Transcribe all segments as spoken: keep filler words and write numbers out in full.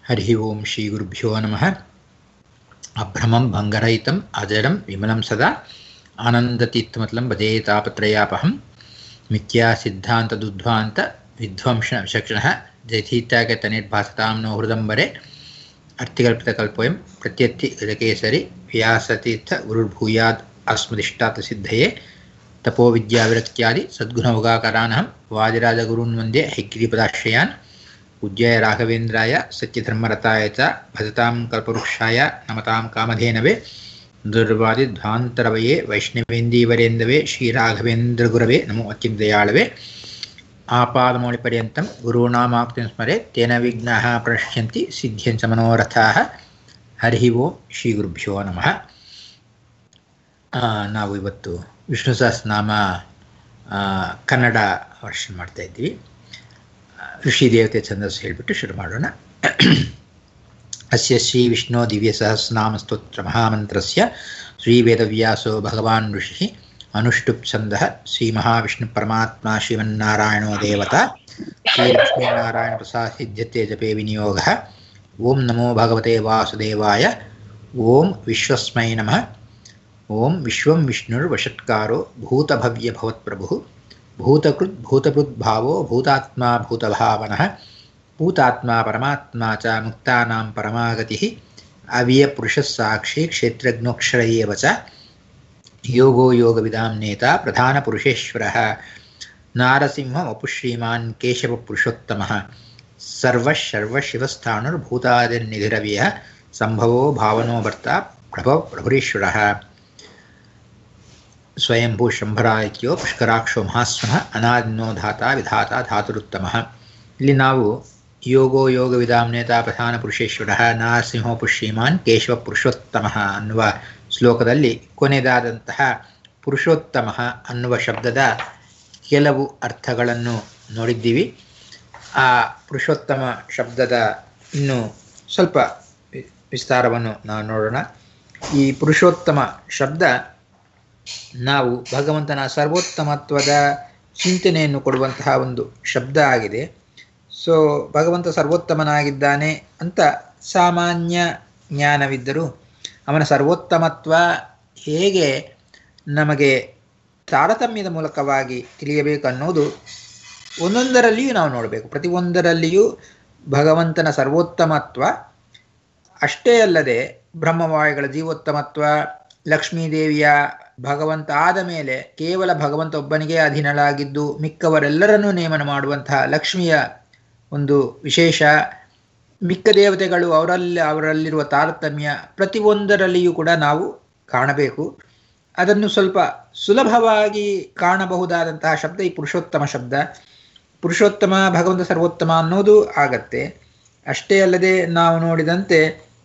ಹರಿ ಓಂ ಶ್ರೀ ಗುರುಭ್ಯೋ ನಮಃ. ಅಭ್ರಮಂ ಭಂಗರಹಿತಂ ಅಜಡಂ ವಿಮಲಂ ಸದಾ ಆನಂದತೀರ್ಥಮತಲಂ ಭಜೇ ತಾಪತ್ರಯಾಪಹಂ ಮಿಥ್ಯಾ ಸಿದ್ಧಾಂತ ದುಧ್ವಾಂತ ವಿಧ್ವಂಸ ವಿಚಕ್ಷಣಃ ಜಯತೀತ್ಯಾಗ ತನಿರ್ಭಾಸತಾಂ ನೋ ಹೃದಂಬರೆ ಅರ್ಥಿಕಲ್ಪಿತಕಲ್ಪೋಯಂ ಪ್ರತ್ಯರ್ಥಿ ಗಜಕೇಸರಿ ವ್ಯಾಸತೀರ್ಥ ಗುರುರ್ಭೂಯಾದ್ ಅಸ್ಮದಿಷ್ಟಾತ ಸಿದ್ಧಯೇ ತಪೋ ವಿದ್ಯಾವಿರಕ್ತ್ಯಾದಿ ಸದ್ಗುಣೌಗಾಕರಾನಹಂ ವಾದಿರಾಜಗುರುನ್ ವಂದೇ ಹೈಗ್ರೀಪದಾಶ್ರಯಾನ್ ಪೂಜ್ಯಾಯ ರಾಘವೇಂದ್ರಾಯ ಸತ್ಯಧರ್ಮರತಾಯ ಚ ಭಜತಾಂ ಕಲ್ಪವೃಕ್ಷಾಯ ನಮತಾಂ ಕಾಮಧೇನವೇ ದುರ್ವಾದಿಧ್ವಾಂತರವಯೇ ವೈಷ್ಣವೇಂದೀವರೇಂದವೇ ಶ್ರೀರಾಘವೇಂದ್ರಗುರವೇ ನಮೋ ಅತ್ಯಂತದಯಾಳವೇ ಆಪಾದಮೌಳಿಪರ್ಯಂತಂ ಗುರುಣಾಮಾಪ್ತಿಂ ಸ್ಮರೆ ತೇನ ವಿಘ್ನಾಃ ಪ್ರಣಶ್ಯಂತಿ ಸಿದ್ಧ್ಯಂಚ ಮನೋರಥಾಃ. ಹರಿ ಓಂ ಶ್ರೀ ಗುರುಭ್ಯೋ ನಮಃ. ನಾವು ಇವತ್ತು ವಿಷ್ಣು ಸಹಸ್ರನಾಮ ಕನ್ನಡ ವರ್ಷನ್ ಮಾಡ್ತಾ ಇದ್ದೀವಿ. ಋಷಿ ದೇವತೆ ಛಂದಸ್ಸು ಹೇಳಿಬಿಟ್ಟು ಶುರು ಮಾಡೋಣ. ಅಸ್ಯ ಶ್ರೀ ವಿಷ್ಣು ದಿವ್ಯ ಸಹಸ್ರನಾಮ ಸ್ತೋತ್ರ ಮಹಾಮಂತ್ರಸ್ಯ ಶ್ರೀ ವೇದವ್ಯಾಸೋ ಭಗವಾನ್ ಋಷಿ ಅನುಷ್ಠುಪ್ ಛಂದಃ ಶ್ರೀ ಮಹಾವಿಷ್ಣು ಪರಮಾತ್ಮ ಶ್ರೀಮನ್ನಾರಾಯಣೋ ದೇವತಾ ಶ್ರೀ ಲಕ್ಷ್ಮೀನಾರಾಯಣ ಪ್ರಸಾದ ಸಿದ್ಧತೆ ಜಪೇ ವಿನಿಯೋಗಃ. ಓಂ ನಮೋ ಭಗವತೆ ವಾಸುದೇವಾಯ. ಓಂ ವಿಶ್ವಸ್ಮೈ ನಮಃ. ಓಂ ವಿಶ್ವಂ ವಿಷ್ಣುರ್ವಷಟ್ಕಾರೋ ಭೂತಭವ್ಯ ಭವತ್ಪ್ರಭುಃ ಭೂತಕೃತ್ ಭೂತಭೃದ್ಭಾವೋ ಭೂತಾತ್ಮ ಭೂತಭಾವನಃ ಭೂತಾತ್ಮ ಪರಮಾತ್ಮ ಚ ಮುಕ್ತಾನಾಂ ಪರಮಾಗತಿಃ ಅವ್ಯಯಪುರುಷಃ ಸಾಕ್ಷಿ ಕ್ಷೇತ್ರಜ್ಞೋಕ್ಷರ ಏವ ಚ ಯೋಗೋ ಯೋಗವಿದಾಂ ನೇತಾ ಪ್ರಧಾನಪುರುಷೇಶ್ವರಃ ನಾರಸಿಂಹ ವಪುಶ್ರೀಮಾನ್ ಕೇಶವಪುರುಷೋತ್ತಮಃ ಸರ್ವಶರ್ವಶಿವಸ್ಥಾಣುರ್ಭೂತಾದಿರ್ನಿಧಿರವ್ಯಯಃ ಸಂಭವೋ ಭಾವನೋ ಭರ್ತ ಪ್ರಭವ ಪ್ರಭುರೀಶ್ವರಃ ಸ್ವಯಂಭೂ ಶಂಭರಾಯಿತ್ಯೋ ಪುಷ್ಕರಾಕ್ಷೋ ಮಹಾಸ್ವನಃ ಅನಾದಿನೋ ಧಾತಾ ವಿಧಾತಾ ಧಾತುರುತ್ತಮಃ. ಇಲ್ಲಿ ನಾವು ಯೋಗೋ ಯೋಗ ವಿಧಾಮ್ನೇತಾ ಪ್ರಧಾನ ಪುರುಷೇಶ್ವರಃ ನಾರಸಿಂಹೋಪು ಶ್ರೀಮಾನ್ ಕೇಶವ ಪುರುಷೋತ್ತಮಃ ಅನ್ನುವ ಶ್ಲೋಕದಲ್ಲಿ ಕೊನೆಯದಾದಂತಹ ಪುರುಷೋತ್ತಮಃ ಅನ್ನುವ ಶಬ್ದದ ಕೆಲವು ಅರ್ಥಗಳನ್ನು ನೋಡಿದ್ದೀವಿ. ಆ ಪುರುಷೋತ್ತಮ ಶಬ್ದದ ಇನ್ನು ಸ್ವಲ್ಪ ವಿಸ್ತಾರವನ್ನು ನಾವು ನೋಡೋಣ. ಈ ಪುರುಷೋತ್ತಮ ಶಬ್ದ ನಾವು ಭಗವಂತನ ಸರ್ವೋತ್ತಮತ್ವದ ಚಿಂತನೆಯನ್ನು ಕೊಡುವಂತಹ ಒಂದು ಶಬ್ದ ಆಗಿದೆ. ಸೊ ಭಗವಂತ ಸರ್ವೋತ್ತಮನಾಗಿದ್ದಾನೆ ಅಂತ ಸಾಮಾನ್ಯ ಜ್ಞಾನವಿದ್ದರೂ ಅವನ ಸರ್ವೋತ್ತಮತ್ವ ಹೇಗೆ ನಮಗೆ ತಾರತಮ್ಯದ ಮೂಲಕವಾಗಿ ತಿಳಿಯಬೇಕನ್ನೋದು ಒಂದೊಂದರಲ್ಲಿಯೂ ನಾವು ನೋಡಬೇಕು. ಪ್ರತಿಯೊಂದರಲ್ಲಿಯೂ ಭಗವಂತನ ಸರ್ವೋತ್ತಮತ್ವ ಅಷ್ಟೇ ಅಲ್ಲದೆ ಬ್ರಹ್ಮವಾಯುಗಳ ಜೀವೋತ್ತಮತ್ವ, ಲಕ್ಷ್ಮೀದೇವಿಯ ಭಗವಂತ ಆದ ಮೇಲೆ ಕೇವಲ ಭಗವಂತ ಒಬ್ಬನಿಗೆ ಅಧೀನಳಾಗಿದ್ದು ಮಿಕ್ಕವರೆಲ್ಲರನ್ನೂ ನೇಮನ ಮಾಡುವಂತಹ ಲಕ್ಷ್ಮಿಯ ಒಂದು ವಿಶೇಷ, ಮಿಕ್ಕ ದೇವತೆಗಳು ಅವರಲ್ಲಿ ಅವರಲ್ಲಿರುವ ತಾರತಮ್ಯ ಪ್ರತಿಯೊಂದರಲ್ಲಿಯೂ ಕೂಡ ನಾವು ಕಾಣಬೇಕು. ಅದನ್ನು ಸ್ವಲ್ಪ ಸುಲಭವಾಗಿ ಕಾಣಬಹುದಾದಂತಹ ಶಬ್ದ ಈ ಪುರುಷೋತ್ತಮ ಶಬ್ದ. ಪುರುಷೋತ್ತಮ ಭಗವಂತ ಸರ್ವೋತ್ತಮ ಅನ್ನೋದು ಆಗತ್ತೆ. ಅಷ್ಟೇ ಅಲ್ಲದೆ ನಾವು ನೋಡಿದಂತೆ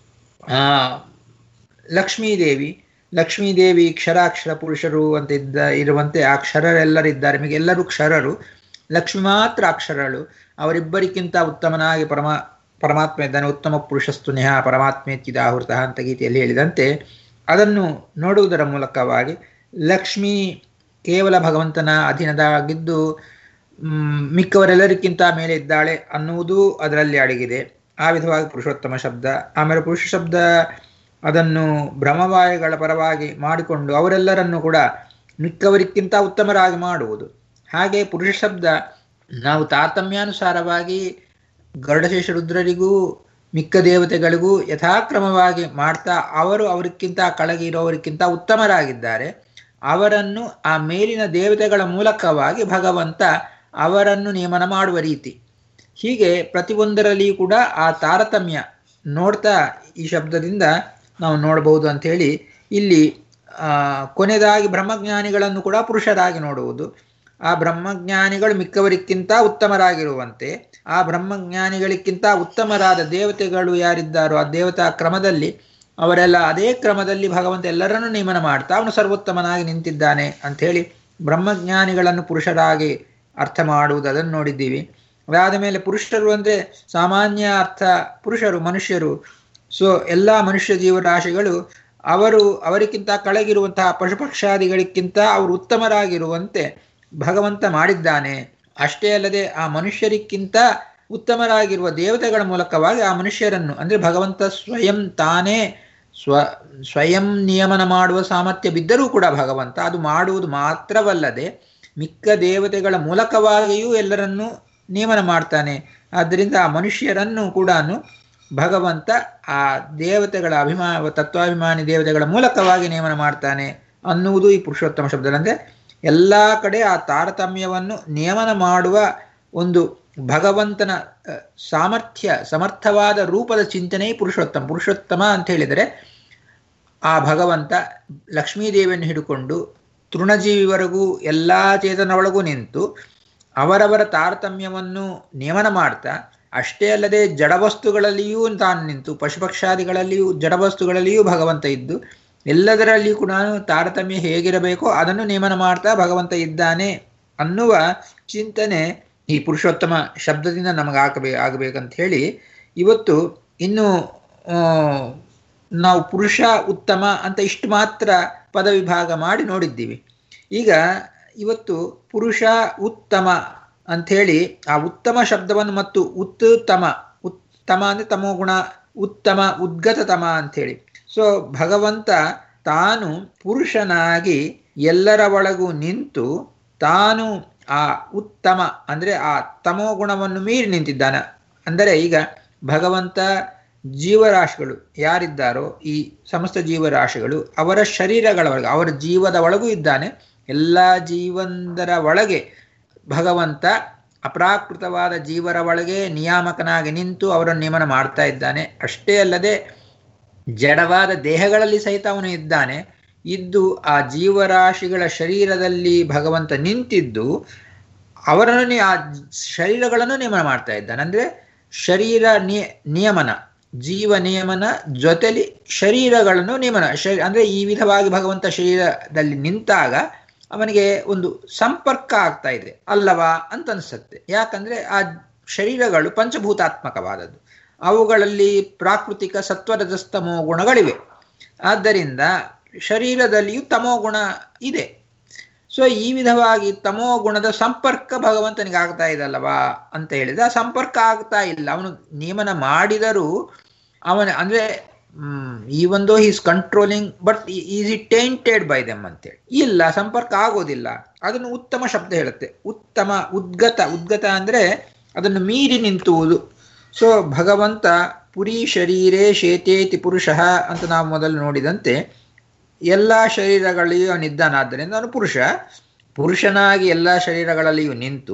ಲಕ್ಷ್ಮೀದೇವಿ ಲಕ್ಷ್ಮೀದೇವಿ ಕ್ಷರಾಕ್ಷರ ಪುರುಷರು ಅಂತ ಇದ್ದ ಇರುವಂತೆ ಆ ಕ್ಷರರೆಲ್ಲರಿದ್ದಾರೆ. ನಿಮಗೆ ಎಲ್ಲರೂ ಕ್ಷರರು, ಲಕ್ಷ್ಮಿ ಮಾತ್ರ ಅಕ್ಷರಗಳು. ಅವರಿಬ್ಬರಿಗಿಂತ ಉತ್ತಮನಾಗಿ ಪರಮ ಪರಮಾತ್ಮ ಇದ್ದಾನೆ. ಉತ್ತಮ ಪುರುಷಸ್ತು ನೇಹ ಪರಮಾತ್ಮೇತ್ಯಿದಾಹುರ್ತಃ ಅಂತ ಗೀತೆಯಲ್ಲಿ ಹೇಳಿದಂತೆ ಅದನ್ನು ನೋಡುವುದರ ಮೂಲಕವಾಗಿ ಲಕ್ಷ್ಮಿ ಕೇವಲ ಭಗವಂತನ ಅಧೀನದಾಗಿದ್ದು ಮಿಕ್ಕವರೆಲ್ಲರಿಗಿಂತ ಮೇಲೆ ಇದ್ದಾಳೆ ಅನ್ನುವುದು ಅದರಲ್ಲಿ ಅಡಗಿದೆ. ಆ ವಿಧವಾಗಿ ಪುರುಷೋತ್ತಮ ಶಬ್ದ. ಆಮೇಲೆ ಪುರುಷ ಶಬ್ದ ಅದನ್ನು ಬ್ರಹ್ಮವಾಯುಗಳ ಪರವಾಗಿ ಮಾಡಿಕೊಂಡು ಅವರೆಲ್ಲರನ್ನು ಕೂಡ ಮಿಕ್ಕವರಿಗಿಂತ ಉತ್ತಮರಾಗಿ ಮಾಡುವುದು. ಹಾಗೆ ಪುರುಷ ಶಬ್ದ ನಾವು ತಾರತಮ್ಯಾನುಸಾರವಾಗಿ ಗರುಡಶೇಷ ರುದ್ರರಿಗೂ ಮಿಕ್ಕ ದೇವತೆಗಳಿಗೂ ಯಥಾಕ್ರಮವಾಗಿ ಮಾಡ್ತಾ ಅವರು ಅವರಿಗಿಂತ ಕೆಳಗಿರೋವರಿಗಿಂತ ಉತ್ತಮರಾಗಿದ್ದಾರೆ. ಅವರನ್ನು ಆ ಮೇಲಿನ ದೇವತೆಗಳ ಮೂಲಕವಾಗಿ ಭಗವಂತ ಅವರನ್ನು ನೇಮನ ಮಾಡುವ ರೀತಿ. ಹೀಗೆ ಪ್ರತಿಯೊಂದರಲ್ಲಿಯೂ ಕೂಡ ಆ ತಾರತಮ್ಯ ನೋಡ್ತಾ ಈ ಶಬ್ದದಿಂದ ನಾವು ನೋಡಬಹುದು ಅಂಥೇಳಿ ಇಲ್ಲಿ ಕೊನೆಯದಾಗಿ ಬ್ರಹ್ಮಜ್ಞಾನಿಗಳನ್ನು ಕೂಡ ಪುರುಷರಾಗಿ ನೋಡುವುದು. ಆ ಬ್ರಹ್ಮಜ್ಞಾನಿಗಳು ಮಿಕ್ಕವರಿಗಿಂತ ಉತ್ತಮರಾಗಿರುವಂತೆ ಆ ಬ್ರಹ್ಮಜ್ಞಾನಿಗಳಿಗಿಂತ ಉತ್ತಮರಾದ ದೇವತೆಗಳು ಯಾರಿದ್ದಾರೋ ಆ ದೇವತಾ ಕ್ರಮದಲ್ಲಿ ಅವರೆಲ್ಲ ಅದೇ ಕ್ರಮದಲ್ಲಿ ಭಗವಂತ ಎಲ್ಲರನ್ನೂ ನೇಮನ ಮಾಡ್ತಾ ಅವನು ಸರ್ವೋತ್ತಮನಾಗಿ ನಿಂತಿದ್ದಾನೆ ಅಂಥೇಳಿ ಬ್ರಹ್ಮಜ್ಞಾನಿಗಳನ್ನು ಪುರುಷರಾಗಿ ಅರ್ಥ ಮಾಡುವುದು ಅದನ್ನು ನೋಡಿದ್ದೀವಿ. ಅದಾದ ಮೇಲೆ ಪುರುಷರು ಅಂದರೆ ಸಾಮಾನ್ಯ ಅರ್ಥ ಪುರುಷರು ಮನುಷ್ಯರು. ಸೊ ಎಲ್ಲ ಮನುಷ್ಯ ಜೀವರಾಶಿಗಳು ಅವರು ಅವರಿಗಿಂತ ಕೆಳಗಿರುವಂತಹ ಪಶುಪಕ್ಷಾದಿಗಳಿಗಿಂತ ಅವರು ಉತ್ತಮರಾಗಿರುವಂತೆ ಭಗವಂತ ಮಾಡಿದ್ದಾನೆ. ಅಷ್ಟೇ ಅಲ್ಲದೆ ಆ ಮನುಷ್ಯರಿಗಿಂತ ಉತ್ತಮರಾಗಿರುವ ದೇವತೆಗಳ ಮೂಲಕವಾಗಿ ಆ ಮನುಷ್ಯರನ್ನು ಅಂದರೆ ಭಗವಂತ ಸ್ವಯಂ ತಾನೇ ಸ್ವ ಸ್ವಯಂ ನಿಯಮನ ಮಾಡುವ ಸಾಮರ್ಥ್ಯ ಬಿದ್ದರೂ ಕೂಡ ಭಗವಂತ ಅದು ಮಾಡುವುದು ಮಾತ್ರವಲ್ಲದೆ ಮಿಕ್ಕ ದೇವತೆಗಳ ಮೂಲಕವಾಗಿಯೂ ಎಲ್ಲರನ್ನೂ ನಿಯಮನ ಮಾಡ್ತಾನೆ. ಆದ್ದರಿಂದ ಆ ಮನುಷ್ಯರನ್ನು ಕೂಡ ಭಗವಂತ ಆ ದೇವತೆಗಳ ಅಭಿಮಾ ತತ್ವಾಭಿಮಾನಿ ದೇವತೆಗಳ ಮೂಲಕವಾಗಿ ನೇಮನ ಮಾಡ್ತಾನೆ ಅನ್ನುವುದು ಈ ಪುರುಷೋತ್ತಮ ಶಬ್ದ. ಅಂದರೆ ಎಲ್ಲ ಕಡೆ ಆ ತಾರತಮ್ಯವನ್ನು ನಿಯಮನ ಮಾಡುವ ಒಂದು ಭಗವಂತನ ಸಾಮರ್ಥ್ಯ ಸಮರ್ಥವಾದ ರೂಪದ ಚಿಂತನೆ ಪುರುಷೋತ್ತಮ. ಪುರುಷೋತ್ತಮ ಅಂತ ಹೇಳಿದರೆ ಆ ಭಗವಂತ ಲಕ್ಷ್ಮೀದೇವಿಯನ್ನು ಹಿಡ್ಕೊಂಡು ತೃಣಜೀವಿವರೆಗೂ ಎಲ್ಲ ಚೇತನ ಒಳಗೂ ನಿಂತು ಅವರವರ ತಾರತಮ್ಯವನ್ನು ನಿಯಮನ ಮಾಡ್ತಾ, ಅಷ್ಟೇ ಅಲ್ಲದೆ ಜಡವಸ್ತುಗಳಲ್ಲಿಯೂ ತಾನು ನಿಂತು ಪಶುಪಕ್ಷಾದಿಗಳಲ್ಲಿಯೂ ಜಡವಸ್ತುಗಳಲ್ಲಿಯೂ ಭಗವಂತ ಇದ್ದು ಎಲ್ಲದರಲ್ಲಿಯೂ ಕೂಡ ತಾರತಮ್ಯ ಹೇಗಿರಬೇಕೋ ಅದನ್ನು ನಿಯಮನ ಮಾಡ್ತಾ ಭಗವಂತ ಇದ್ದಾನೆ ಅನ್ನುವ ಚಿಂತನೆ ಈ ಪುರುಷೋತ್ತಮ ಶಬ್ದದಿಂದ ನಮಗೆ ಆಗಬೇ ಆಗಬೇಕಂತ ಹೇಳಿ ಇವತ್ತು ಇನ್ನು ನಾವು ಪುರುಷ ಉತ್ತಮ ಅಂತ ಇಷ್ಟು ಮಾತ್ರ ಪದವಿಭಾಗ ಮಾಡಿ ನೋಡಿದ್ದೀವಿ. ಈಗ ಇವತ್ತು ಪುರುಷ ಉತ್ತಮ ಅಂಥೇಳಿ ಆ ಉತ್ತಮ ಶಬ್ದವನ್ನು ಮತ್ತು ಉತ್ತಮ ಉತ್ತಮ ಅಂದರೆ ತಮೋಗುಣ, ಉತ್ತಮ ಉದ್ಗತತಮ ಅಂಥೇಳಿ. ಸೊ ಭಗವಂತ ತಾನು ಪುರುಷನಾಗಿ ಎಲ್ಲರ ಒಳಗೂ ನಿಂತು ತಾನು ಆ ಉತ್ತಮ ಅಂದರೆ ಆ ತಮೋಗುಣವನ್ನು ಮೀರಿ ನಿಂತಿದ್ದಾನೆ. ಅಂದರೆ ಈಗ ಭಗವಂತ ಜೀವರಾಶಿಗಳು ಯಾರಿದ್ದಾರೋ ಈ ಸಮಸ್ತ ಜೀವರಾಶಿಗಳು ಅವರ ಶರೀರಗಳ ಒಳಗೆ ಅವರ ಜೀವದ ಒಳಗೂ ಇದ್ದಾನೆ. ಎಲ್ಲ ಜೀವಂದರ ಒಳಗೆ ಭಗವಂತ ಅಪ್ರಾಕೃತವಾದ ಜೀವರ ಒಳಗೆ ನಿಯಾಮಕನಾಗಿ ನಿಂತು ಅವರನ್ನು ನಿಯಮನ ಮಾಡ್ತಾ ಇದ್ದಾನೆ. ಅಷ್ಟೇ ಅಲ್ಲದೆ ಜಡವಾದ ದೇಹಗಳಲ್ಲಿ ಸಹಿತ ಅವನು ಇದ್ದಾನೆ. ಇದ್ದು ಆ ಜೀವರಾಶಿಗಳ ಶರೀರದಲ್ಲಿ ಭಗವಂತ ನಿಂತಿದ್ದು ಅವರನ್ನು ಆ ಶರೀರಗಳನ್ನು ನಿಯಮನ ಮಾಡ್ತಾ ಇದ್ದಾನೆ. ಅಂದರೆ ಶರೀರ ನಿಯ ನಿಯಮನ ಜೀವ ನಿಯಮನ ಜೊತೆಲಿ ಶರೀರಗಳನ್ನು ನಿಯಮನ ಶರೀರ ಅಂದರೆ ಈ ವಿಧವಾಗಿ ಭಗವಂತ ಶರೀರದಲ್ಲಿ ನಿಂತಾಗ ಅವನಿಗೆ ಒಂದು ಸಂಪರ್ಕ ಆಗ್ತಾ ಇದೆ ಅಲ್ಲವಾ ಅಂತ ಅನಿಸುತ್ತೆ. ಯಾಕಂದರೆ ಆ ಶರೀರಗಳು ಪಂಚಭೂತಾತ್ಮಕವಾದದ್ದು, ಅವುಗಳಲ್ಲಿ ಪ್ರಾಕೃತಿಕ ಸತ್ವರಜಸ್ತಮೋ ಗುಣಗಳಿವೆ. ಆದ್ದರಿಂದ ಶರೀರದಲ್ಲಿಯೂ ತಮೋಗುಣ ಇದೆ. ಸೊ ಈ ವಿಧವಾಗಿ ತಮೋ ಗುಣದ ಸಂಪರ್ಕ ಭಗವಂತನಿಗೆ ಆಗ್ತಾ ಇದಲ್ಲವಾ ಅಂತ ಹೇಳಿದ್ರೆ ಆ ಸಂಪರ್ಕ ಆಗ್ತಾ ಇಲ್ಲ. ಅವನು ನಿಯಮನ ಮಾಡಿದರೂ ಅವನ ಅಂದರೆ ಈ ಒಂದು is controlling but is a tainted by them ಅಂತೇಳಿ ಇಲ್ಲ, ಸಂಪರ್ಕ ಆಗೋದಿಲ್ಲ. ಅದನ್ನು ಉತ್ತಮ ಶಬ್ದ ಹೇಳುತ್ತೆ. ಉತ್ತಮ ಉದ್ಗತ ಉದ್ಗತ ಅಂದರೆ ಅದನ್ನು ಮೀರಿ ನಿಂತುವುದು. ಸೊ ಭಗವಂತ ಪುರಿ ಶರೀರೇ ಶೇತೇತಿ ಪುರುಷಃ ಅಂತ ನಾವು ಮೊದಲು ನೋಡಿದಂತೆ ಎಲ್ಲ ಶರೀರಗಳಿಗೂ ಅವನಿದ್ದಾನಾದ್ದರಿಂದ ಅವನು ಪುರುಷ. ಪುರುಷನಾಗಿ ಎಲ್ಲ ಶರೀರಗಳಲ್ಲಿಯೂ ನಿಂತು